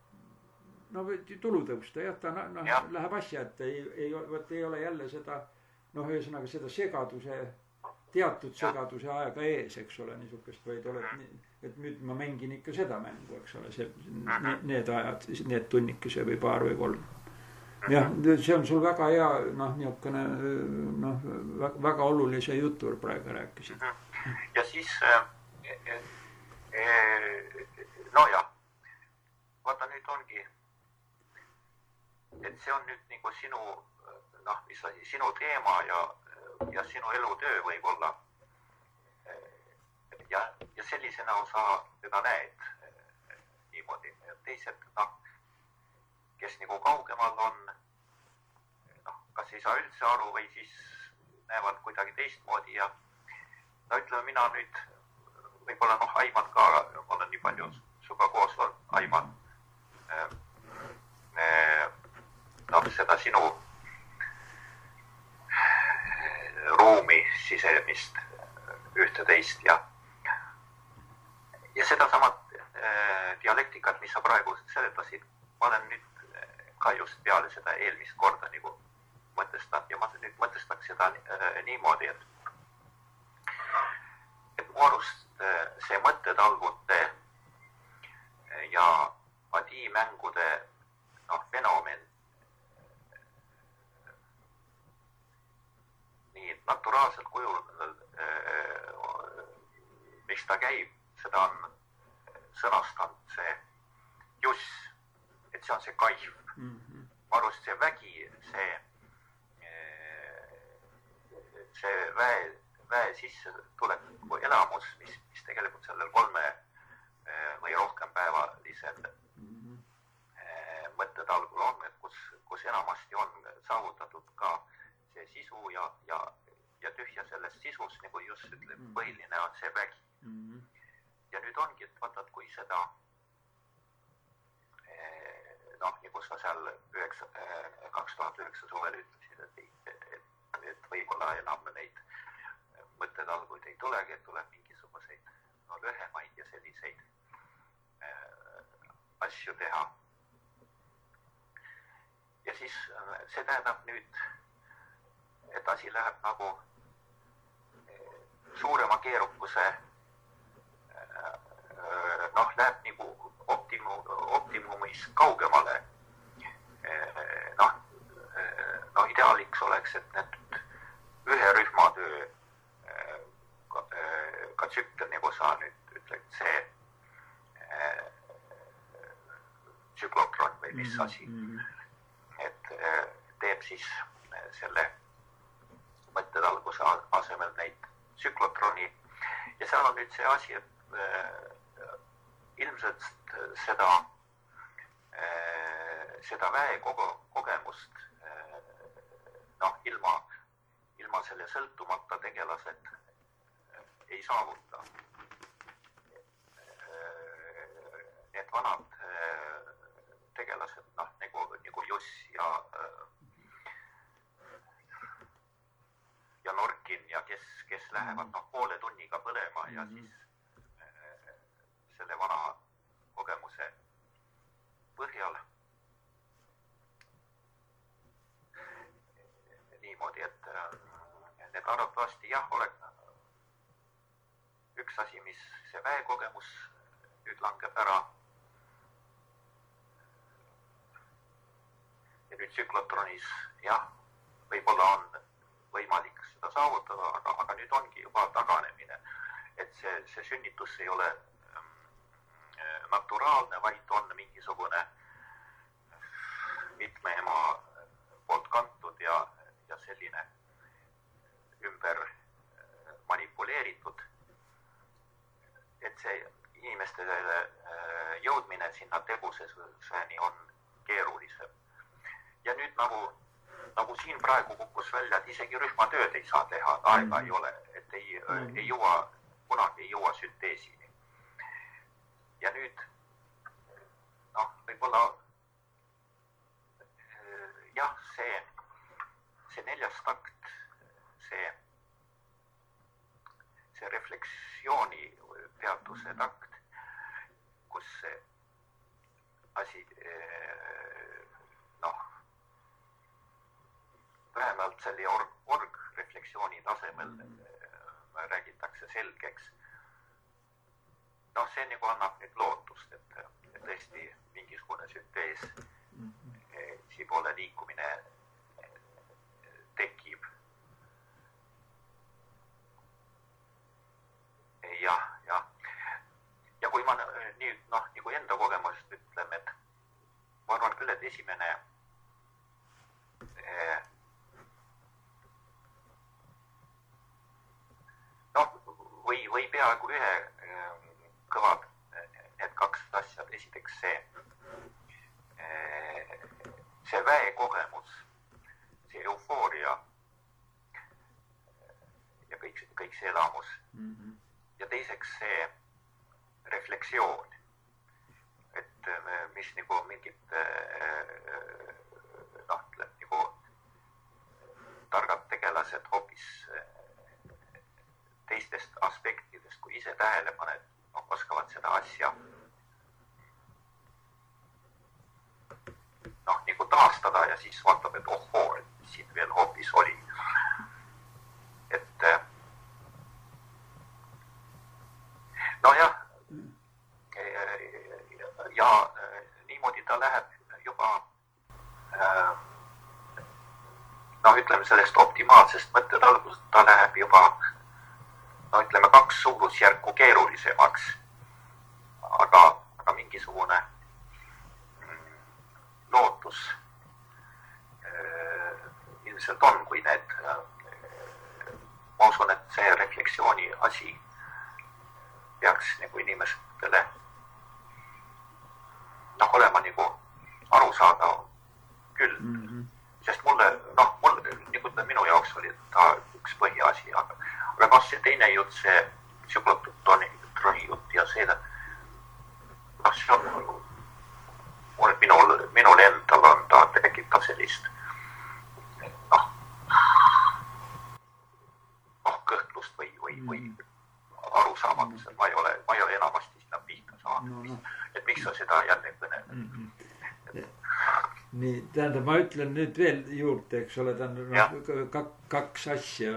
S2: tulu tõusta, jah, ta läheb asja, et ei ole jälle seda, ühesõnaga seda teatud segaduse aega ees, eks ole, niisugust, vaid oled, et nüüd ma mängin ikka seda mängu, eks ole, need ajad, need tunnikese või paar või kolm. Jah, see on sul väga hea, niisugune, väga olulise jutur praegu rääkisid.
S1: Ja siis, vaata nüüd ongi, et see on nüüd nagu sinu teema ja sinu elutöö võib-olla. Ja sellisena sa teda näed niimoodi. Teised, kes nagu kaugemal on, kas ei saa üldse aru või siis näevad kuidagi teistmoodi ja ütleme, mina nüüd võib-olla Aiman ka, ma olen nii palju suga koos olnud, Aiman, seda sinu ruumi sisemist ühte teist ja seda samat dialektikat, mis sa praegu seletasid, ma olen nüüd ka just peale seda eelmist korda nagu mõtestanud ja ma nüüd mõtestaks seda niimoodi, et mu arust see mõttetalgute ja adiimängude fenomen nii naturaalselt kujul, miks ta käib, seda on sõnastanud see Juss, et see on see kaif. Ma arust see vägi, see väe sisse tuleku elamus, mis tegelikult sellel 3 või rohkem päevalisel mõttetalgul on, et kus enamasti on saavutatud ka see sisu ja tühja sellest sisust, nagu just ütleb, põhiline on see vägi. Ja nüüd ongi, et vaata, kui seda nagu sa seal 2009 suvel ütlesid, et võib-olla enam neid mõttetalguid ei tulegi, et tuleb mingisuguseid lühemaid ja selliseid asju teha. Ja siis see tähendab nüüd, et asi läheb nagu suurema keerukuse, läheb nagu optimumis kaugemale. Ideaaliks oleks, et need ühe rühmatöö ka tsükkel, nagu sa nüüd ütled, see tsüklotron või mis asi, et teeb siis selle mõttetalguse asemel neid tsüklotroni ja seal on nüüd see asi, et ilmselt seda väekogemust ilma selle sõltumata tegelased ei saavuta. Need vanad tegelased, nagu Juss ja Norkin ja kes lähevad poole tunniga põlema ja siis selle vana kogemuse põhjal niimoodi, et need arvatavasti üks asi, mis see väekogemus nüüd langeb ära ja nüüd tsüklotronis võib-olla on võimalik seda saavutada, aga nüüd ongi juba taganemine, et see sünnitus ei ole naturaalne, vaid on mingisugune mitme ema poolt kantud ja selline sinna teguseni on keerulisem. Ja nüüd nagu siin praegu kukkus välja, et isegi rühmatööd ei saa teha, aega ei ole, et kunagi ei jõua sünteesini. Ja nüüd, võib-olla jah, see 4. takt, see reflektsiooni peatuse takt, kus see asi, vähemalt selle org-reflektsiooni tasemel räägitakse selgeks. See nagu annab nüüd lootust, et tõesti mingisugune süntees siipoole liikumine tekib. Ja kui ma nüüd nagu enda kogemusest ütleme, et ma arvan küll, et esimene või peaaegu ühe kõvad need 2 asjad. Esiteks see väekogemus, see eufooria ja kõik see elamus. Ja teiseks see reflektsioon, et mis nagu mingid nagu targad tegelased hoopis teistest aspektidest, kui ise tähele paned, oskavad seda asja nagu taastada ja siis vaatab, et ohoo, et siin veel hoopis oli. Et nojah, ja niimoodi ta läheb juba ütleme sellest optimaalsest mõttetalgust, ta läheb juba ütleme 2 suurusjärku keerulisemaks, aga mingisugune lootus ilmselt on, kui need, ma usun, et see reflektsiooni asi peaks nagu inimestele olema nagu arusaadav küll. Sest mulle minu jaoks oli ta üks põhiasi, aga see teine jutt, see tsüklotroni jutt ja see on minul endal on ta tekitab sellist kõhklust või arusaamatust, et ma ei ole enamasti sinna pihta saanud. Et miks sa seda jälle kõneled?
S2: Nii, tähendab, ma ütlen nüüd veel juurde, eks ole, ta on 2 asja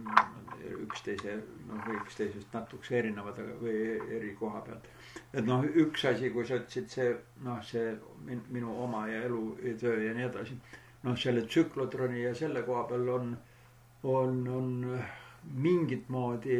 S2: üksteisest natukese erinevad või eri koha pealt. Et üks asi, kui sa ütlesid see minu oma ja elu ja töö ja nii edasi, selle tsüklotroni ja selle koha peal on mingit moodi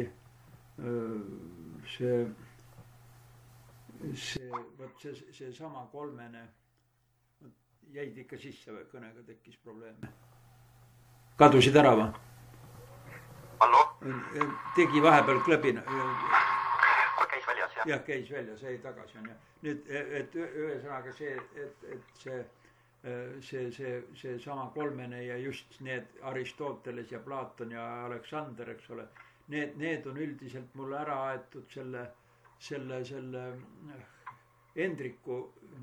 S2: see sama 3 jäid ikka sisse või kõnega tekkis probleeme? Kadusid ära või?
S1: Hallo?
S2: Tegi vahepeal klõbina.
S1: Käis väljas, jah?
S2: Jah, käis väljas, ei tagasi on. Nüüd, et ühesõnaga see sama 3 ja just need Aristoteles ja Platon ja Aleksander, eks ole, need on üldiselt mulle ära aetud selle Hendriku,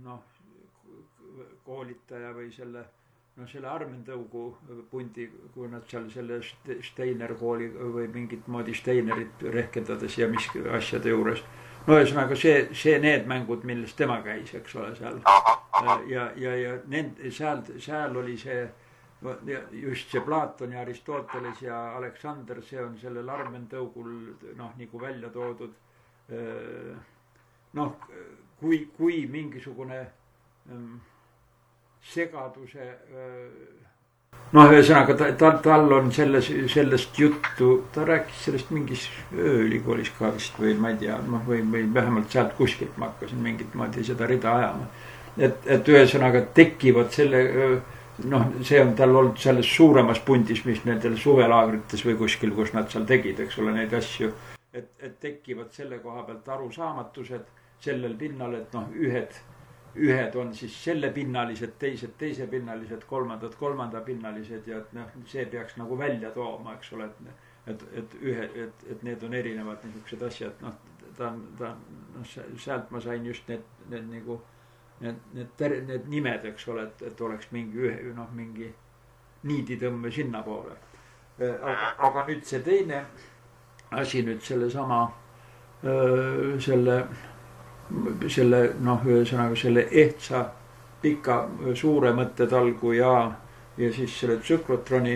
S2: koolitaja või selle Armentõugu pundi, kui nad seal selle Steiner kooli või mingit moodi Steinerit rehkendades ja mis asjade juures. Ühesõnaga need mängud, millest tema käis, eks ole, seal. Ja seal oli just see Platon ja Aristoteles ja Aleksander, see on sellel Armentõugul nagu välja toodud. Kui mingisugune segaduse ühesõnaga tal on sellest juttu, ta rääkis sellest mingis ülikoolis ka vist või ma ei tea, või vähemalt sealt kuskilt ma hakkasin mingit moodi seda rida ajama, et ühesõnaga tekivad see on tal olnud selles suuremas pundis, mis nendel suvelaagrites või kuskil, kus nad seal tegid, eks ole, neid asju, et tekivad selle koha pealt arusaamatused sellel pinnal, et ühed ühed on siis sellepinnalised, teised teisepinnalised, kolmandad kolmandapinnalised ja et noh, see peaks nagu välja tooma, eks ole, et need on erinevad niisugused asjad, noh, sealt ma sain just need nagu need nimed, eks ole, et oleks mingi niiditõmme sinna poole. Aga nüüd see teine asi nüüd sellesama selle noh, ühesõnaga selle ehtsa pika suure mõttetalgu ja siis selle tsüklotroni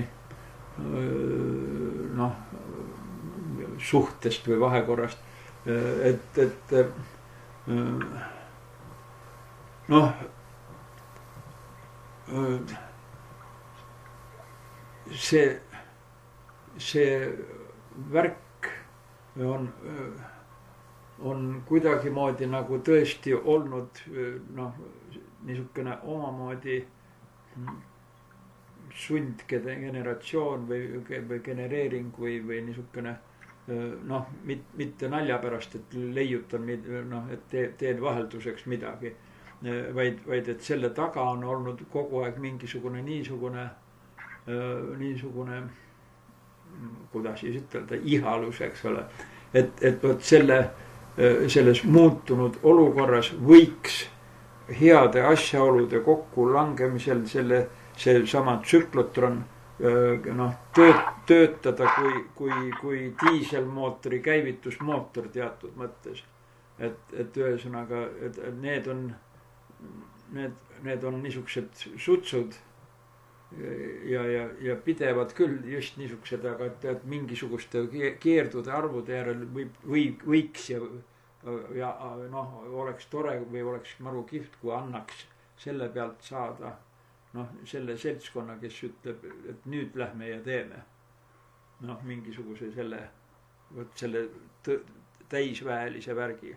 S2: noh, suhtest või vahekorrast, et noh, see värk on kuidagimoodi nagu tõesti olnud noh, niisugune omamoodi sundgeneratsioon või genereering või niisugune noh, mitte nalja pärast, et leiutan noh, et teen vahelduseks midagi, vaid et selle taga on olnud kogu aeg mingisugune niisugune kuidas siis ütelda, ihalus, eks ole, et vot selles muutunud olukorras võiks heade asjaolude kokkulangemisel see sama tsüklotron noh, töötada kui diiselmootori käivitusmootor teatud mõttes. Et ühesõnaga, et need on niisugused sutsud ja pidevad küll just niisugused, aga et mingisuguste keerdude arvude järel võiks ja noh, oleks tore või oleks maru kihvt, kui annaks selle pealt saada noh, selle seltskonna, kes ütleb, et nüüd lähme ja teeme noh, mingisuguse selle täisväelise värgi.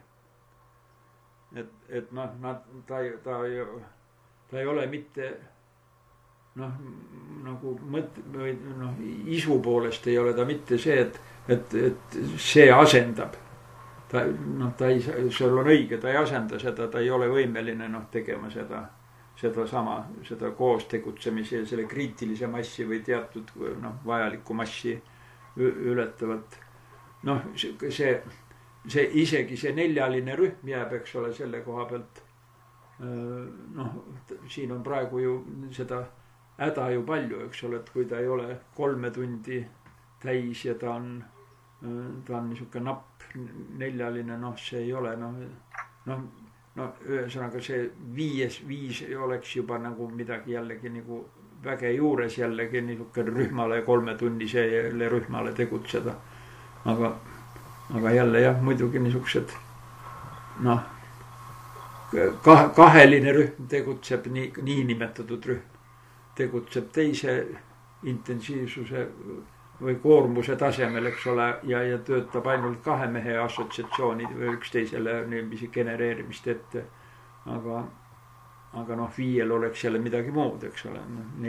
S2: Et noh, ta ei ole mitte noh, nagu noh, isu poolest ei ole ta mitte see, et see asendab. See on õige, ta ei asenda seda, ta ei ole võimeline noh, tegema seda koos tegutsemise ja selle kriitilise massi või teatud noh, vajalikku massi ületavat. Noh, see isegi see neljaline rühm jääb, eks ole, selle koha pealt. Noh, siin on praegu ju seda häda ju palju, eks ole, et kui ta ei ole 3 tundi täis ja ta on niisugune napp neljaline, noh, see ei ole ühesõnaga see viis oleks juba nagu midagi jällegi nagu väge juures jällegi niisugune rühmale 3-tunnisele rühmale tegutseda. Aga jälle jah, muidugi niisugused noh, kaheline rühm tegutseb, nii nimetatud rühm tegutseb teise intensiivsuse või koormuse tasemel, eks ole, ja töötab ainult 2 mehe assotsiatsioonid või üksteisele niiviisi genereerimist ette. Aga noh, 5 oleks jälle midagi muud, eks ole.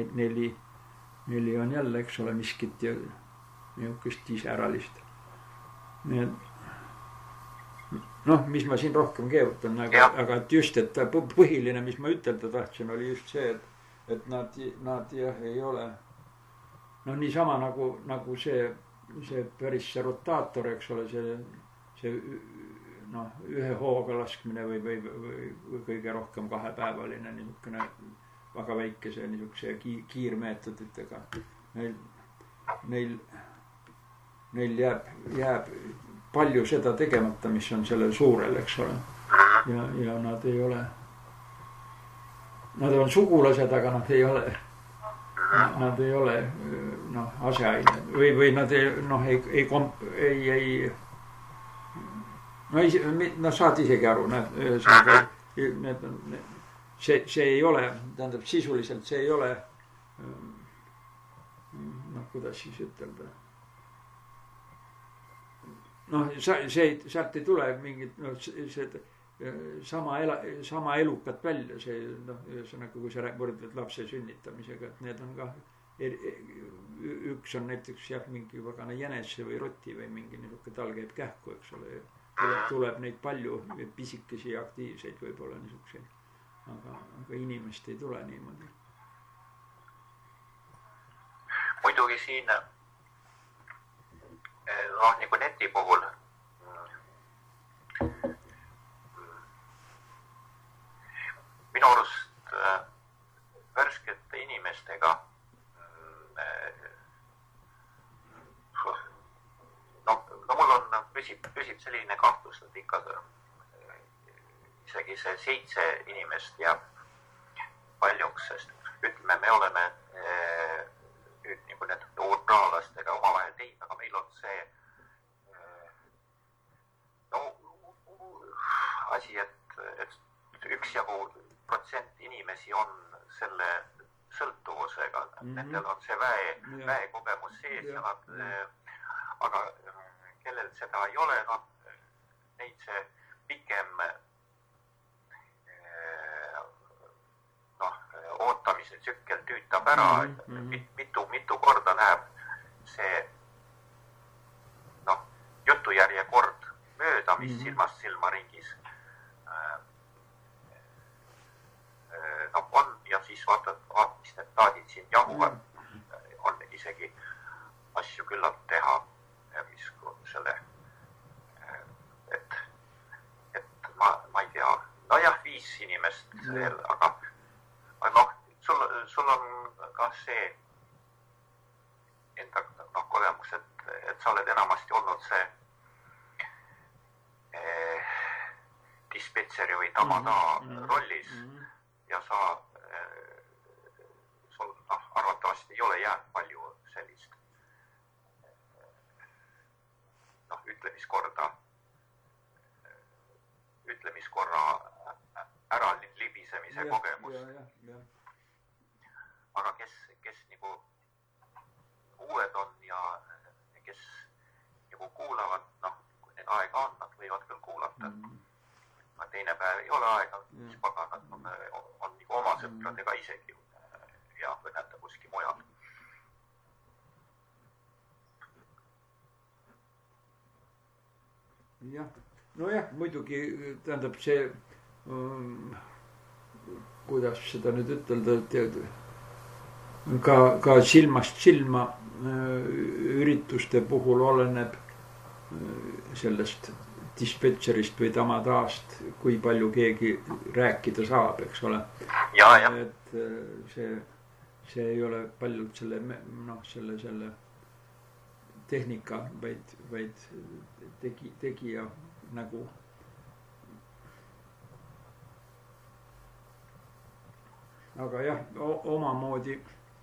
S2: 4 on jälle, eks ole, miskit ja niisugust iseäralist. Noh, mis ma siin rohkem keerutan, aga et just, et põhiline, mis ma ütelda tahtsin, oli just see, et nad jah, ei ole noh, niisama nagu see päris see rotaator, eks ole, see noh, ühe hooga laskmine või kõige rohkem 2-päevaline niisugune väga väikese niisuguse kiirmeetoditega. Neil jääb palju seda tegemata, mis on sellel suurel, eks ole. Ja nad ei ole, nad on sugulased, aga nad ei ole noh, aseained või nad no saad isegi aru, see ei ole, tähendab sisuliselt see ei ole noh, kuidas siis ütelda, noh, sealt ei tule mingit noh, sama elukat välja, see noh, ühesõnaga, kui sa võrdled lapse sünnitamisega, et need on ka üks on näiteks jah, mingi vagana jänesse või roti või mingi niisugune tal käib kähku, eks ole, tuleb neid palju pisikesi aktiivseid võib-olla niisuguseid, aga inimest ei tule niimoodi.
S1: Muidugi siin nagu neti puhul minu arust värskete inimestega no mul on püsib selline kahtlus, et ikka isegi see 7 inimest jääb paljuks, sest ütleme, me oleme nüüd nagu need uraalastega omavahel teinud, aga meil on see asi, et üksjagu protsent inimesi on selle sõltuvusega, nendel on see väekogemus sees ja nad, aga kellel seda ei ole, neid see pikem ootamise tsükkel tüütab ära, mitu korda näeb see jutujärje kord mööda, mis silmast silma ringis on ja siis vaatad, mis need taadid siin jahuvad, on isegi asju küllalt teha, mis selle, et ma ei tea, nojah, 5 inimest veel, aga sul on ka see enda kogemus, et sa oled enamasti olnud see dispetseri või tamadaa rollis ja sul arvatavasti ei ole jäänud palju sellist ütlemiskorra ära libisemise kogemus. Aga kes nagu uued on ja kes nagu kuulavad, kui neil aega on, nad võivad küll kuulata. Teine päev ei ole aega, mis paganad on nagu oma sõpradega isegi ja võneta kuski mujal.
S2: Jah, nojah, muidugi tähendab see, kuidas seda nüüd ütelda, ka silmast silma ürituste puhul oleneb sellest dispetcherist või tamadaast, kui palju keegi rääkida saab, eks ole. Et see ei ole paljult selle tehnika, vaid tegija nagu. Aga jah, omamoodi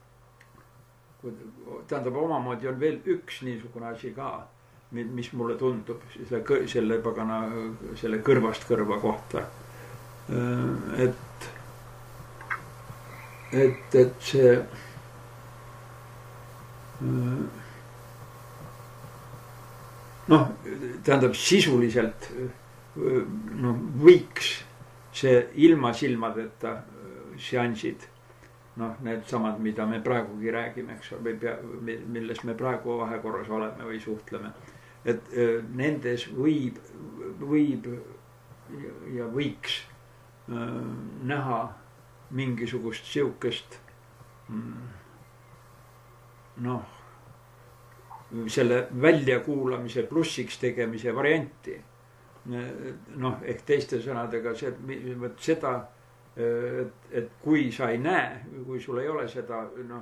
S2: on veel üks niisugune asi ka, mis mulle tundub selle pagana, selle kõrvast kõrva kohta. Et see tähendab sisuliselt võiks see ilma silmadeta seansid, need samad, mida me praegugi räägime, eks ole, milles me praegu vahekorras oleme või suhtleme, et nendes võib ja võiks näha mingisugust siukest selle väljakuulamise plussiks tegemise varianti. Ehk teiste sõnadega seda, et kui sa ei näe, kui sul ei ole seda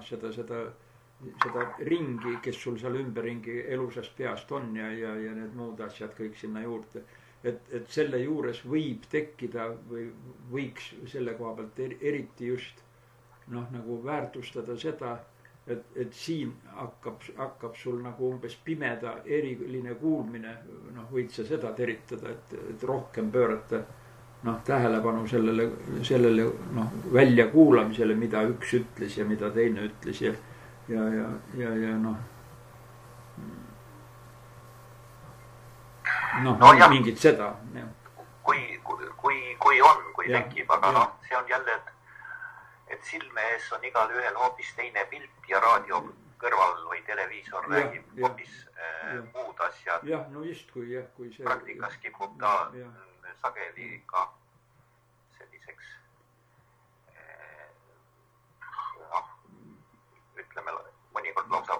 S2: ringi, kes sul seal ümberringi elusast peast on ja need muud asjad kõik sinna juurde, et selle juures võib tekkida või võiks selle koha pealt eriti just nagu väärtustada seda, et siin hakkab sul nagu umbes pimeda eriline kuulmine, võid sa seda teritada, et rohkem pöörata tähelepanu sellele väljakuulamisele, mida üks ütles ja mida teine ütles ja mingit seda.
S1: Kui tekib, aga see on jälle, et silme ees on igal ühel hoopis teine pilt ja raadio kõrval või televiisor räägib hoopis muud asjad.
S2: Kui
S1: praktikas kipub ta sageli ka selliseks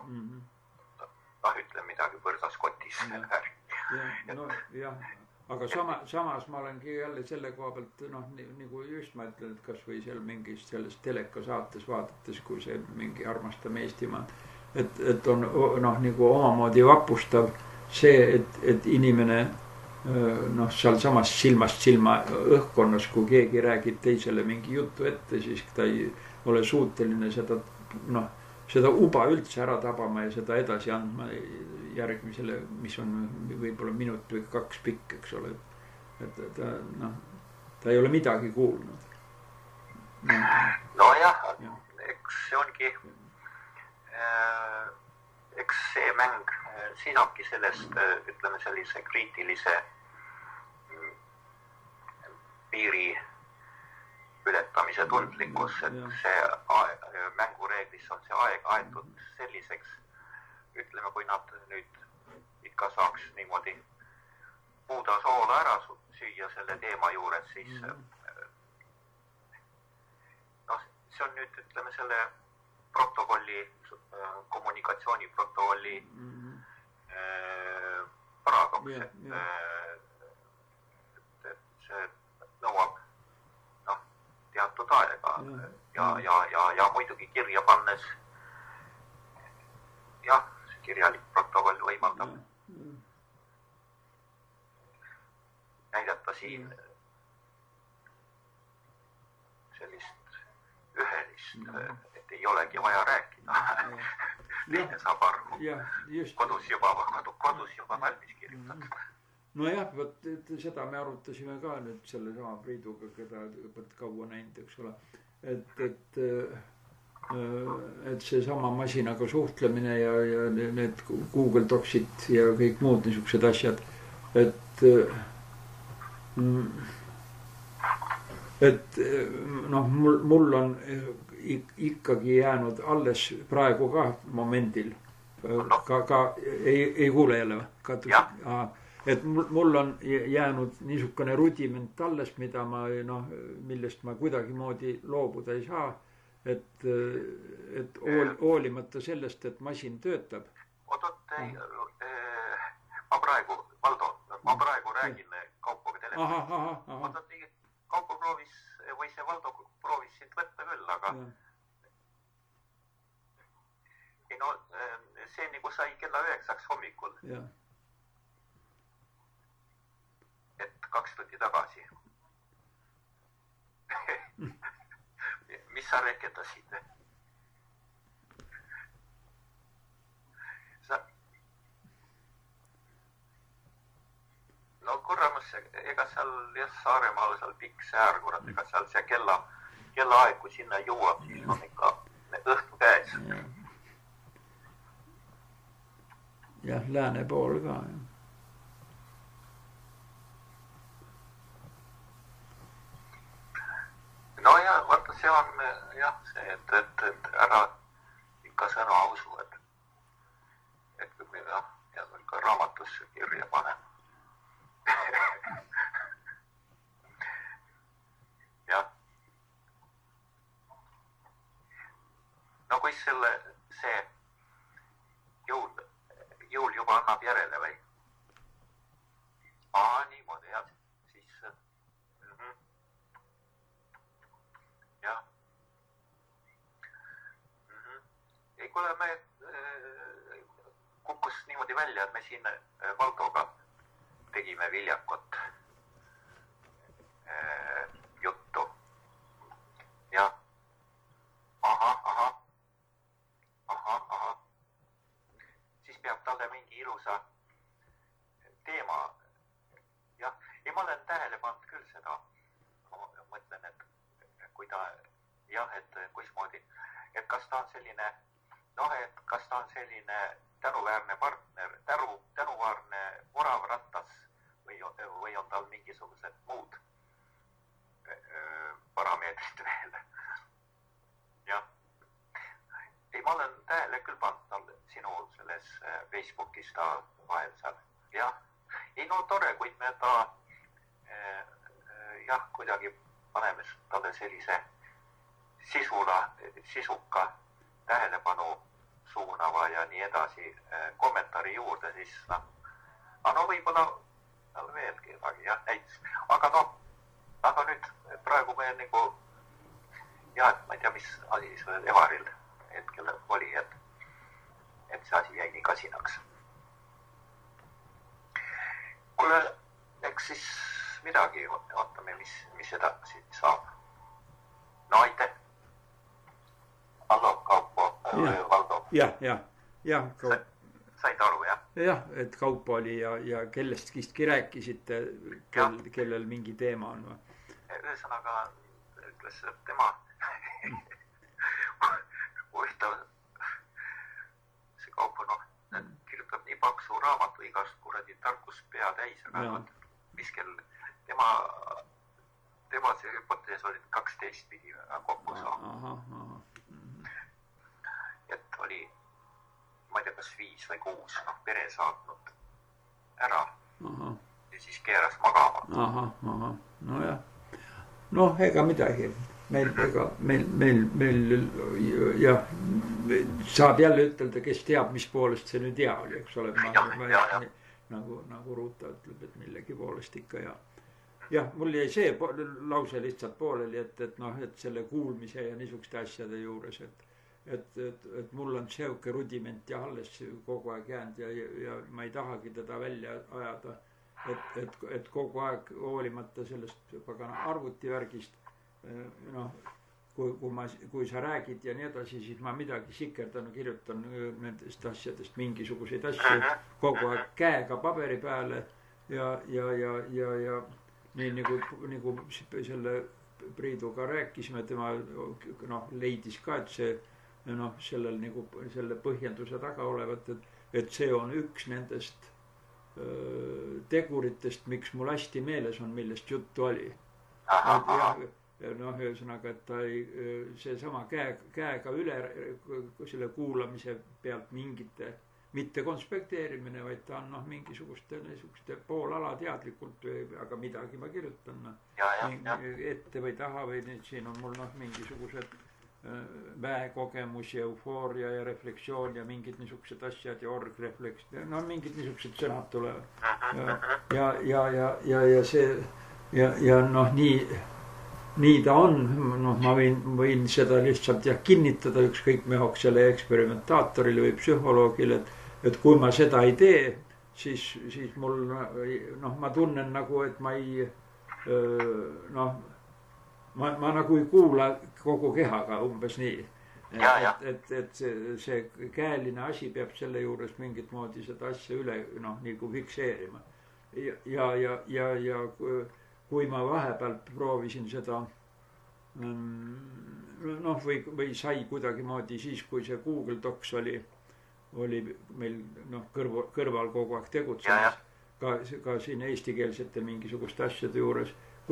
S1: ütleme midagi põrsas kotis.
S2: No jah, aga samas ma olengi jälle selle koha pealt, nagu just ma ütlen, et kas või seal mingis selles telekasaates vaadates, kui see mingi Armastame Eestimaad, et on nagu omamoodi vapustav see, et inimene seal samas silmast silma õhkkonnas, kui keegi räägib teisele mingi jutu ette, siis ta ei ole suuteline seda uba üldse ära tabama ja seda edasi andma järgmisele, mis on võib-olla minut või 2 pikk, eks ole. Et ta ei ole midagi kuulnud.
S1: Nojah, eks see ongi, eks see mäng siinabki sellest, ütleme sellise kriitilise piiri ületamise tundlikkus, et see mängureeglis on see aeg aetud selliseks, ütleme, kui nad nüüd ikka saaks niimoodi puuda soola ära süüa selle teema juures, siis see on nüüd, ütleme, selle protokolli, kommunikatsiooniprotokolli paradoks, et see nõuab teatud aega ja muidugi kirja pannes see kirjalik protokoll võimaldab näidata siin sellist ühelist, et ei olegi vaja rääkida. Teine saab aru. Kodus juba valmis kirjutatud.
S2: Nojah, seda me arutasime ka nüüd selle sama Priiduga, keda kaua näinud, eks ole. Et see sama masinaga suhtlemine ja need Google Docsid ja kõik muud niisugused asjad, et mul on ikkagi jäänud alles praegu ka momendil ka ei kuule jälle või? Et mul on jäänud niisugune rudiment alles, mida millest ma kuidagimoodi loobuda ei saa, et hoolimata sellest, et masin töötab.
S1: Ma praegu räägin Kaupoga telefonist. Kaupo proovis või see Valdo proovis sind võtta küll, aga see nagu sai kella 9 hommikul. Et 2 tundi tagasi. Mis sa reketasid? No kurramus, ega seal Saaremaal seal pikk säär, kurat, ega seal see kellaaeg, kui sinna jõuab, siis on ikka õhtu käes.
S2: Jah, lääne pool ka.
S1: No ja, vaata, see on see, et ära ikka sõna usu, et kui me ikka raamatusse kirja paneme. Jah. No kui see jõul juba annab järele või? Niimoodi, jah. Siis jah. Ei, kuule, me kukkus niimoodi välja, et me siin Valdoga tegime Viljakot juttu. Jah. Aha. Siis peab talle mingi ilusa teema. Jah, ja ma olen tähele pannud küll seda. Ma mõtlen, et kui ta, et kuismoodi, et kas ta on selline, et kas ta on selline tänuväärne partner, tänuväärne orav rattas või on tal mingisugused muud parameetrid veel. Jah. Ei, ma olen tähele küll pannud tal sinu selles Facebookis ta vahel seal. Jah. Ei, no tore, kuid me ta kuidagi paneme talle sellise sisuka tähelepanu suunava ja ja nii edasi kommentaari juurde, siis no võib-olla veel kedagi, jah, näiteks. Aga nüüd praegu me nagu, et ma ei tea, mis asi sellel Evaril hetkel oli, et see asi jäi nii kasinaks. Kuule, eks siis midagi, vaatame, mis edasi saab. No aitäh. Allo, Kaupo, Valdo.
S2: Jah.
S1: Said aru, jah?
S2: Jah, et Kaupo oli ja kellestki rääkisite, kellel mingi teema on või?
S1: Ühesõnaga ütles, et tema huvitav see Kaupo, kirjutab nii paksu raamatu igast kuradi tarkus pea täis, aga miskel tema see hüpotees oli 12 pidi kokku saama. Et oli, ma ei tea, kas 5 või 6 pere saatnud ära ja siis keeras magama.
S2: Nojah. Ega midagi. Meil saab jälle ütelda, kes teab, mis poolest see nüüd hea oli, eks ole. Nagu Ruuta ütleb, et millegi poolest ikka hea. Jah, mul jäi see lause lihtsalt pooleli, et selle kuulmise ja niisuguste asjade juures, et mul on seoke rudiment ja alles kogu aeg jäänud ja ma ei tahagi teda välja ajada, et kogu aeg hoolimata sellest pagana arvutivärgist, kui sa räägid ja nii edasi, siis ma midagi sikerdan, kirjutan nendest asjadest mingisuguseid asju kogu aeg käega paberi peale ja nii nagu selle Priiduga rääkisime, tema leidis ka, et see sellel nagu selle põhjenduse taga olevat, et see on üks nendest teguritest, miks mul hästi meeles on, millest juttu oli. Ühesõnaga, et ta ei, see sama käega üle selle kuulamise pealt mitte konspekteerimine, vaid ta on mingisuguste poolalateadlikult, aga midagi ma kirjutan ette või taha või siin on mul mingisugused väekogemus ja eufooria ja reflektsioon ja mingid niisugused asjad ja orgrefleks, mingid niisugused sõnad tulevad ja see ja nii ta on, ma võin seda lihtsalt kinnitada ükskõik mehoksele eksperimentaatorille või psühholoogile, et kui ma seda ei tee, siis mul ma tunnen nagu, et ma ei ma nagu ei kuula kogu kehaga umbes nii, et see käeline asi peab selle juures mingit moodi seda asja üle nagu fikseerima ja kui ma vahepeal proovisin seda või sai kuidagimoodi siis, kui see Google Docs oli meil kõrval kogu aeg tegutsemas ka siin eestikeelsete mingisuguste asjade juures,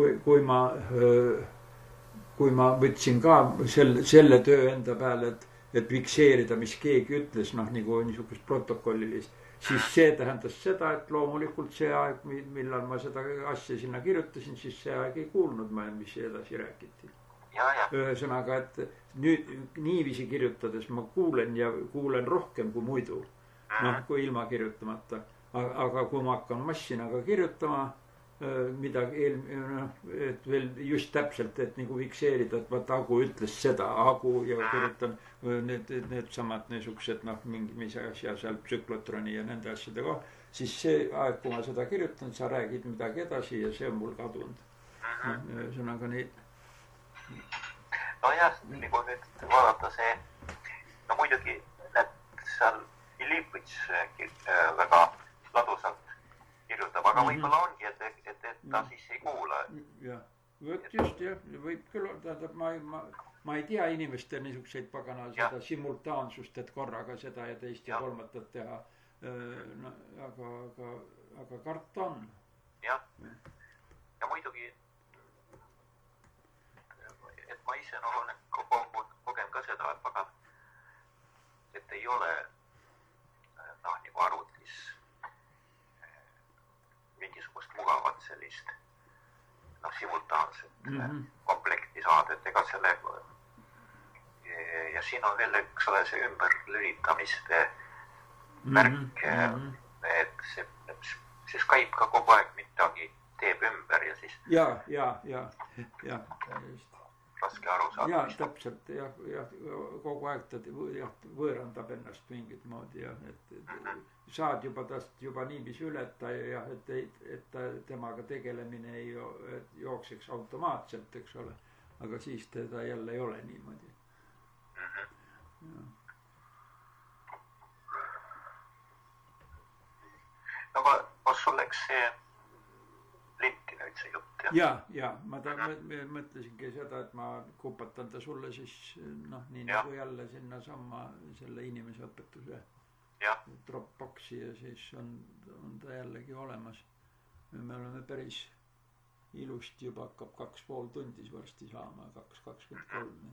S2: kui ma võtsin ka selle töö enda peale, et fikseerida, mis keegi ütles, nagu niisugust protokollilist, siis see tähendas seda, et loomulikult see aeg, millal ma seda asja sinna kirjutasin, siis see aeg ei kuulnud ma, mis edasi räägiti. Ühesõnaga, et nüüd niiviisi kirjutades ma kuulen rohkem kui muidu, kui ilma kirjutamata. Aga kui ma hakkan massinaga kirjutama midagi, et veel just täpselt, et nagu fikseerida, et vaata Agu ütles seda, Agu ja kirjutan need samad niisugused, mis asja seal tsüklotroni ja nende asjade koha, siis see aeg, kui ma seda kirjutan, sa räägid midagi edasi ja see on mul kadunud. Ühesõnaga nii.
S1: Nojah, nagu nüüd vaadata see, muidugi need seal Ilipõts väga ladusalt kirjutab, aga võib-olla ongi, et ta siis ei kuula.
S2: Just, võib küll, tähendab, ma ei tea inimeste niisuguseid pagana seda simultaansust, et korraga seda ja teist ja kolmatat teha, aga karta on. Ja muidugi, et ma ise kogem ka seda, et pagan, et ei ole nagu arvutis mingisugust mugavat sellist simultaanset komplekti saada, et ega selle ja siin on veel, eks ole, see ümberlülitamiste
S1: märk, et see Skype ka kogu aeg midagi teeb ümber ja siis
S2: ja just
S1: raske aru saada.
S2: Ja, täpselt, ja kogu aeg ta võõrandab ennast mingit moodi ja et saad juba tast juba niiviisi üle, et temaga tegelemine ei jookseks automaatselt, eks ole, aga siis teda jälle ei ole niimoodi.
S1: No kas sul läks see linti nüüd see jutt?
S2: Ja, ma mõtlesingi seda, et ma kupatan ta sulle siis nii nagu jälle sinna samma selle inimese õpetuse Dropboxi ja siis on ta jällegi olemas. Me oleme päris ilusti juba hakkab 2,5 tundis varsti saama, 2:23.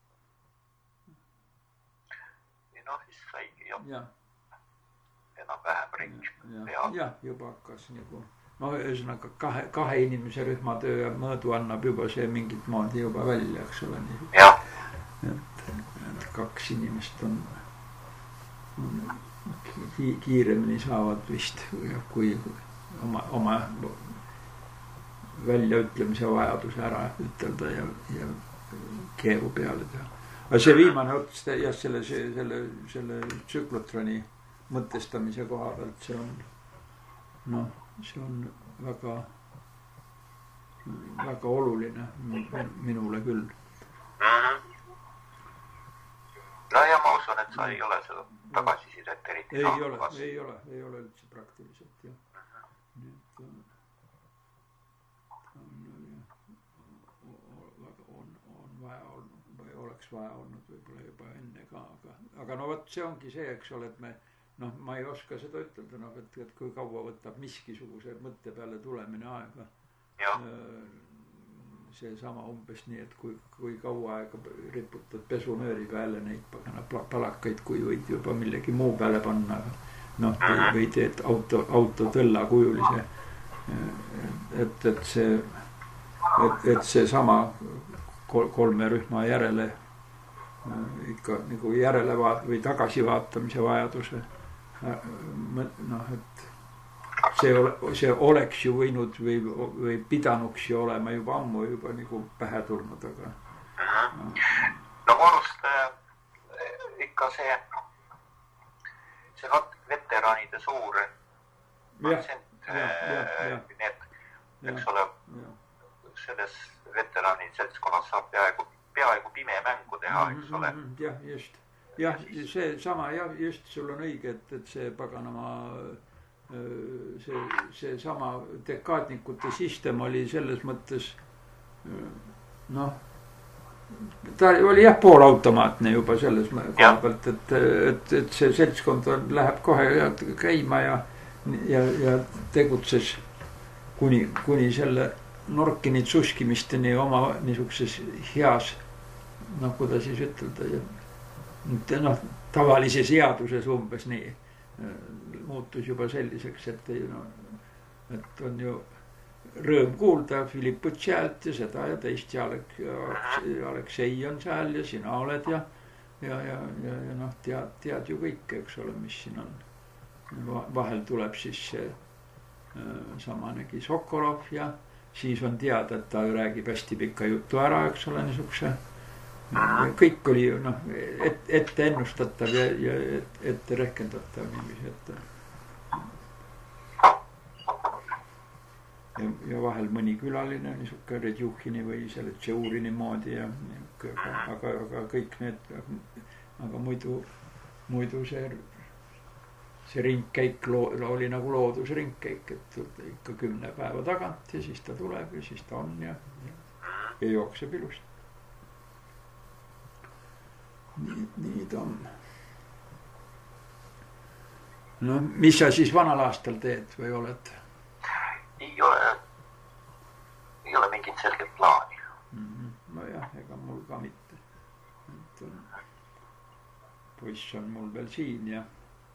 S1: No siis saigi enam-vähem ring peal.
S2: Jah, juba hakkas nagu ühesõnaga kahe inimese rühmatöö mõõdu annab juba see mingit moodi juba välja, eks ole nii. Et 2 inimest on kiiremini saavad vist, kui oma väljaütlemise vajaduse ära ütelda ja keeru peale teha. Aga see viimane ots selle tsüklotroni mõtestamise koha pealt, see on väga oluline minule küll.
S1: No ja ma usun, et sa ei ole seda tagasisidet eriti saanud.
S2: Ei ole üldse praktiliselt, jah. On vaja olnud või oleks vaja olnud võib-olla juba enne ka, aga vot see ongi see, eks ole, et ma ei oska seda ütelda, et kui kaua võtab miskisuguse mõtte peale tulemine aega. See sama umbes nii, et kui kaua aega riputad pesunööri peale neid palakaid, kui võid juba millegi muu peale panna, või teed auto tõlla kujulise, et see sama 3 rühma järele ikka nagu või tagasivaatamise vajaduse, et see oleks ju võinud või pidanuks ju olema juba ammu juba nagu pähe tulnud, aga
S1: no mu arust ikka see veteranide suur protsent, need, eks ole, selles veterani seltskonnas saab peaaegu pime mängu teha, eks ole.
S2: Jah, just. Jah, see sama, just sul on õige, et see paganama see sama dekaadnikute system oli selles mõttes ta oli poolautomaatne juba selles koha pealt, et see seltskond läheb kohe käima ja tegutses kuni selle Norkini tsuskimisteni oma niisuguses heas, kuidas siis ütelda, tavalises seaduses umbes nii muutus juba selliseks, et on ju rõõm kuulda Philipput sealt ja seda ja teist ja Aleksei on seal ja sina oled ja tead ju kõike, eks ole, mis siin on. Vahel tuleb siis see samanegi Sokolov ja siis on teada, et ta räägib hästi pika jutu ära, eks ole, niisuguse. Kõik oli ju ette ennustatav ja ette rehkendatav niiviisi, et ja vahel mõni külaline niisugune Redjuhini või selle Tšeurini moodi ja aga kõik need, aga muidu see ringkäik oli nagu loodusringkäik, et ikka 10 päeva tagant ja siis ta tuleb ja siis ta on ja jookseb ilusti. Nii ta on. No mis sa siis vanal aastal teed või oled?
S1: Ei ole mingit selget plaani.
S2: No jah, ega mul ka mitte. Poiss on mul veel siin ja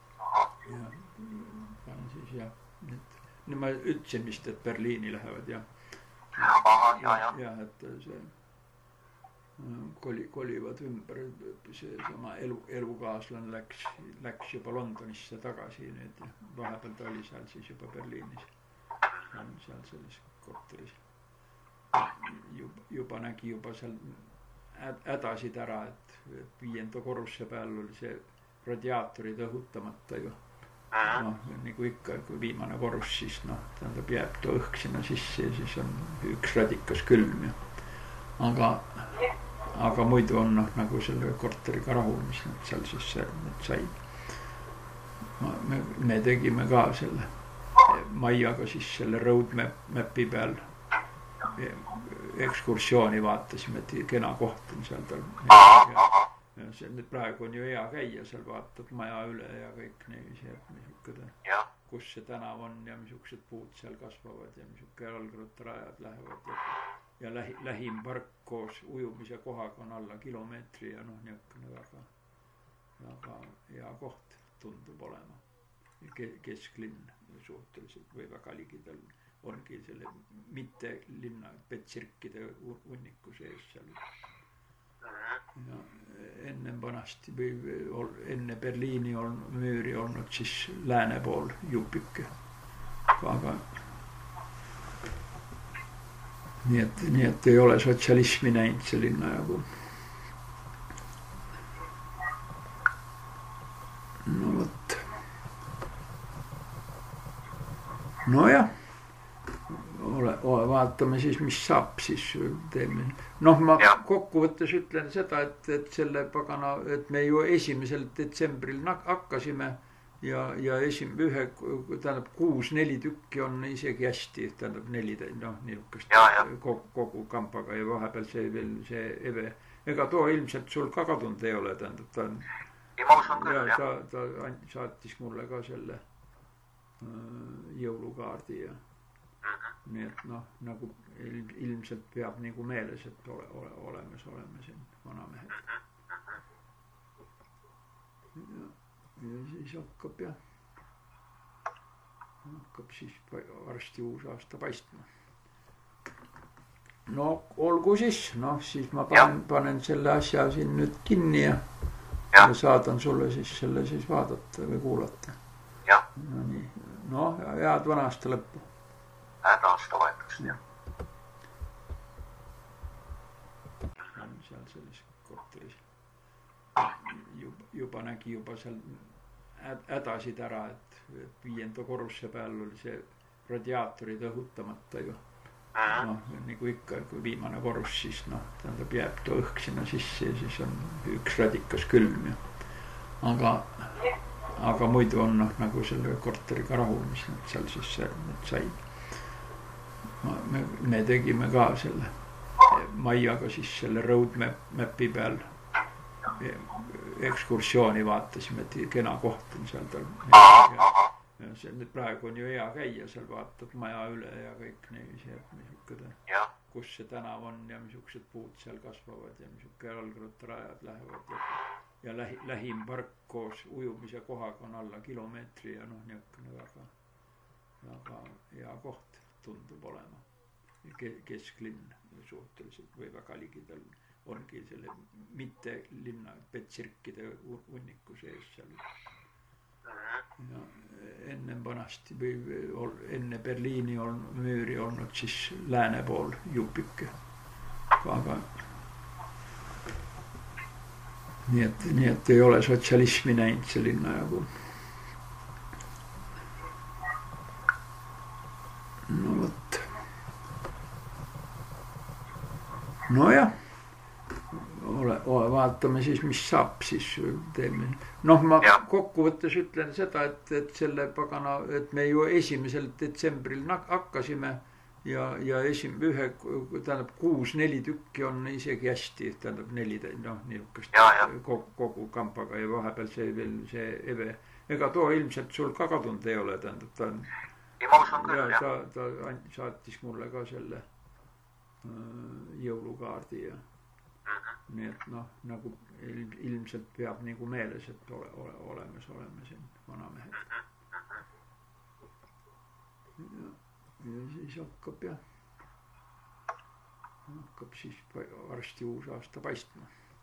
S2: siis ma ütlesin vist, et Berliini lähevad ja et see kolivad ümber, see sama elukaaslane läks juba Londonisse tagasi nüüd ja vahepeal ta oli seal siis juba Berliinis, seal selles korteris. Juba nägi juba seal hädasid ära, et 5. korruse peal oli see radiaatorid õhutamata ju. Nagu ikka, kui viimane korrus, siis tähendab jääb ta õhk sinna sisse ja siis on üks radikas külm ja aga muidu on nagu selle korteriga rahul, mis nad seal siis said. Me tegime ka selle Maiaga siis selle roadmap'i peal ekskursiooni vaatasime, et kena koht on seal tal. See nüüd praegu on ju hea käia, seal vaatad maja üle ja kõik niiviisi, kus see tänav on ja missugused puud seal kasvavad ja missugune jalgrattarajad lähevad ja lähim park koos ujumise kohaga on alla kilomeetri ja niisugune väga hea koht tundub olema. Kesklinn suhteliselt või väga ligidal ongi selle mitte linna petsirkide hunniku sees seal. Ja ennem vanasti või enne Berliini müüri olnud siis lääne pool jupike. Aga nii et ei ole sotsialismi näinud see linna jagu. No võt. Nojah. Vaatame siis, mis saab siis teeme. Ma kokkuvõttes ütlen seda, et selle pagana, et me ju 1. detsembril hakkasime ja tähendab 6-4 tükki on isegi hästi, tähendab 4 niisugust kogu kampaga ja vahepeal see Eve. Ega too ilmselt sul ka kadunud ei ole, tähendab ta on. Ta saatis mulle ka selle jõulukaardi ja nii et nagu ilmselt peab nagu meeles, et oleme siin vanamehed. Ja siis hakkab siis varsti uus aasta paistma. Olgu siis, siis ma panen selle asja siin nüüd kinni ja saadan sulle siis selle siis vaadata või kuulata. Head vana aasta lõppu.
S1: Head aastavahetust, jah.
S2: Seal selles korteris juba nägi juba seal hädasid ära, et 5. korruse peal oli see radiaatorid õhutamata ju. Nagu ikka, kui viimane korrus, siis tähendab jääb ta õhk sinna sisse ja siis on üks radikas külm ja aga muidu on nagu selle korteriga rahul, mis nad seal siis said. Me tegime ka selle Maiaga siis selle roadmap'i peal ekskursiooni vaatasime, et kena koht on seal tal. See nüüd praegu on ju hea käia, seal vaatad maja üle ja kõik niiviisi, kus see tänav on ja missugused puud seal kasvavad ja missugune jalgrattarajad lähevad ja lähim park koos ujumise kohaga on alla kilomeetri ja niisugune väga hea koht tundub olema. Kesklinn suhteliselt või väga ligidal ongi selle mitte linna petsirkide hunniku sees seal. Ja ennem vanasti või enne Berliini müüri olnud siis lääne pool jupike. Aga nii et ei ole sotsialismi näinud see linna jagu. Võt. Nojah. Vaatame siis, mis saab siis teeme. Ma kokkuvõttes ütlen seda, et selle pagana, et me ju 1. detsembril hakkasime ja tähendab 6-4 tükki on isegi hästi, tähendab 4 niisugust kogu kampaga ja vahepeal see Eve. Ega too ilmselt sul ka kadunud ei ole, tähendab ta on. Ta saatis mulle ka selle jõulukaardi ja nii et nagu ilmselt peab nagu meeles, et oleme siin vanamehed. Ja siis hakkab hakkab siis varsti uus aasta paistma.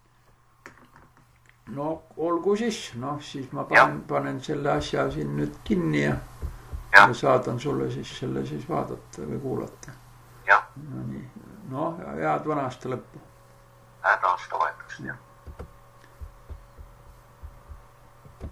S2: No olgu siis, noh siis ma panen selle asja siin nüüd kinni ja saadan sulle siis selle siis vaadata või kuulata.
S1: Jah.
S2: No nii, no head vana aasta lõppu.
S1: Head aastavahetust, jah.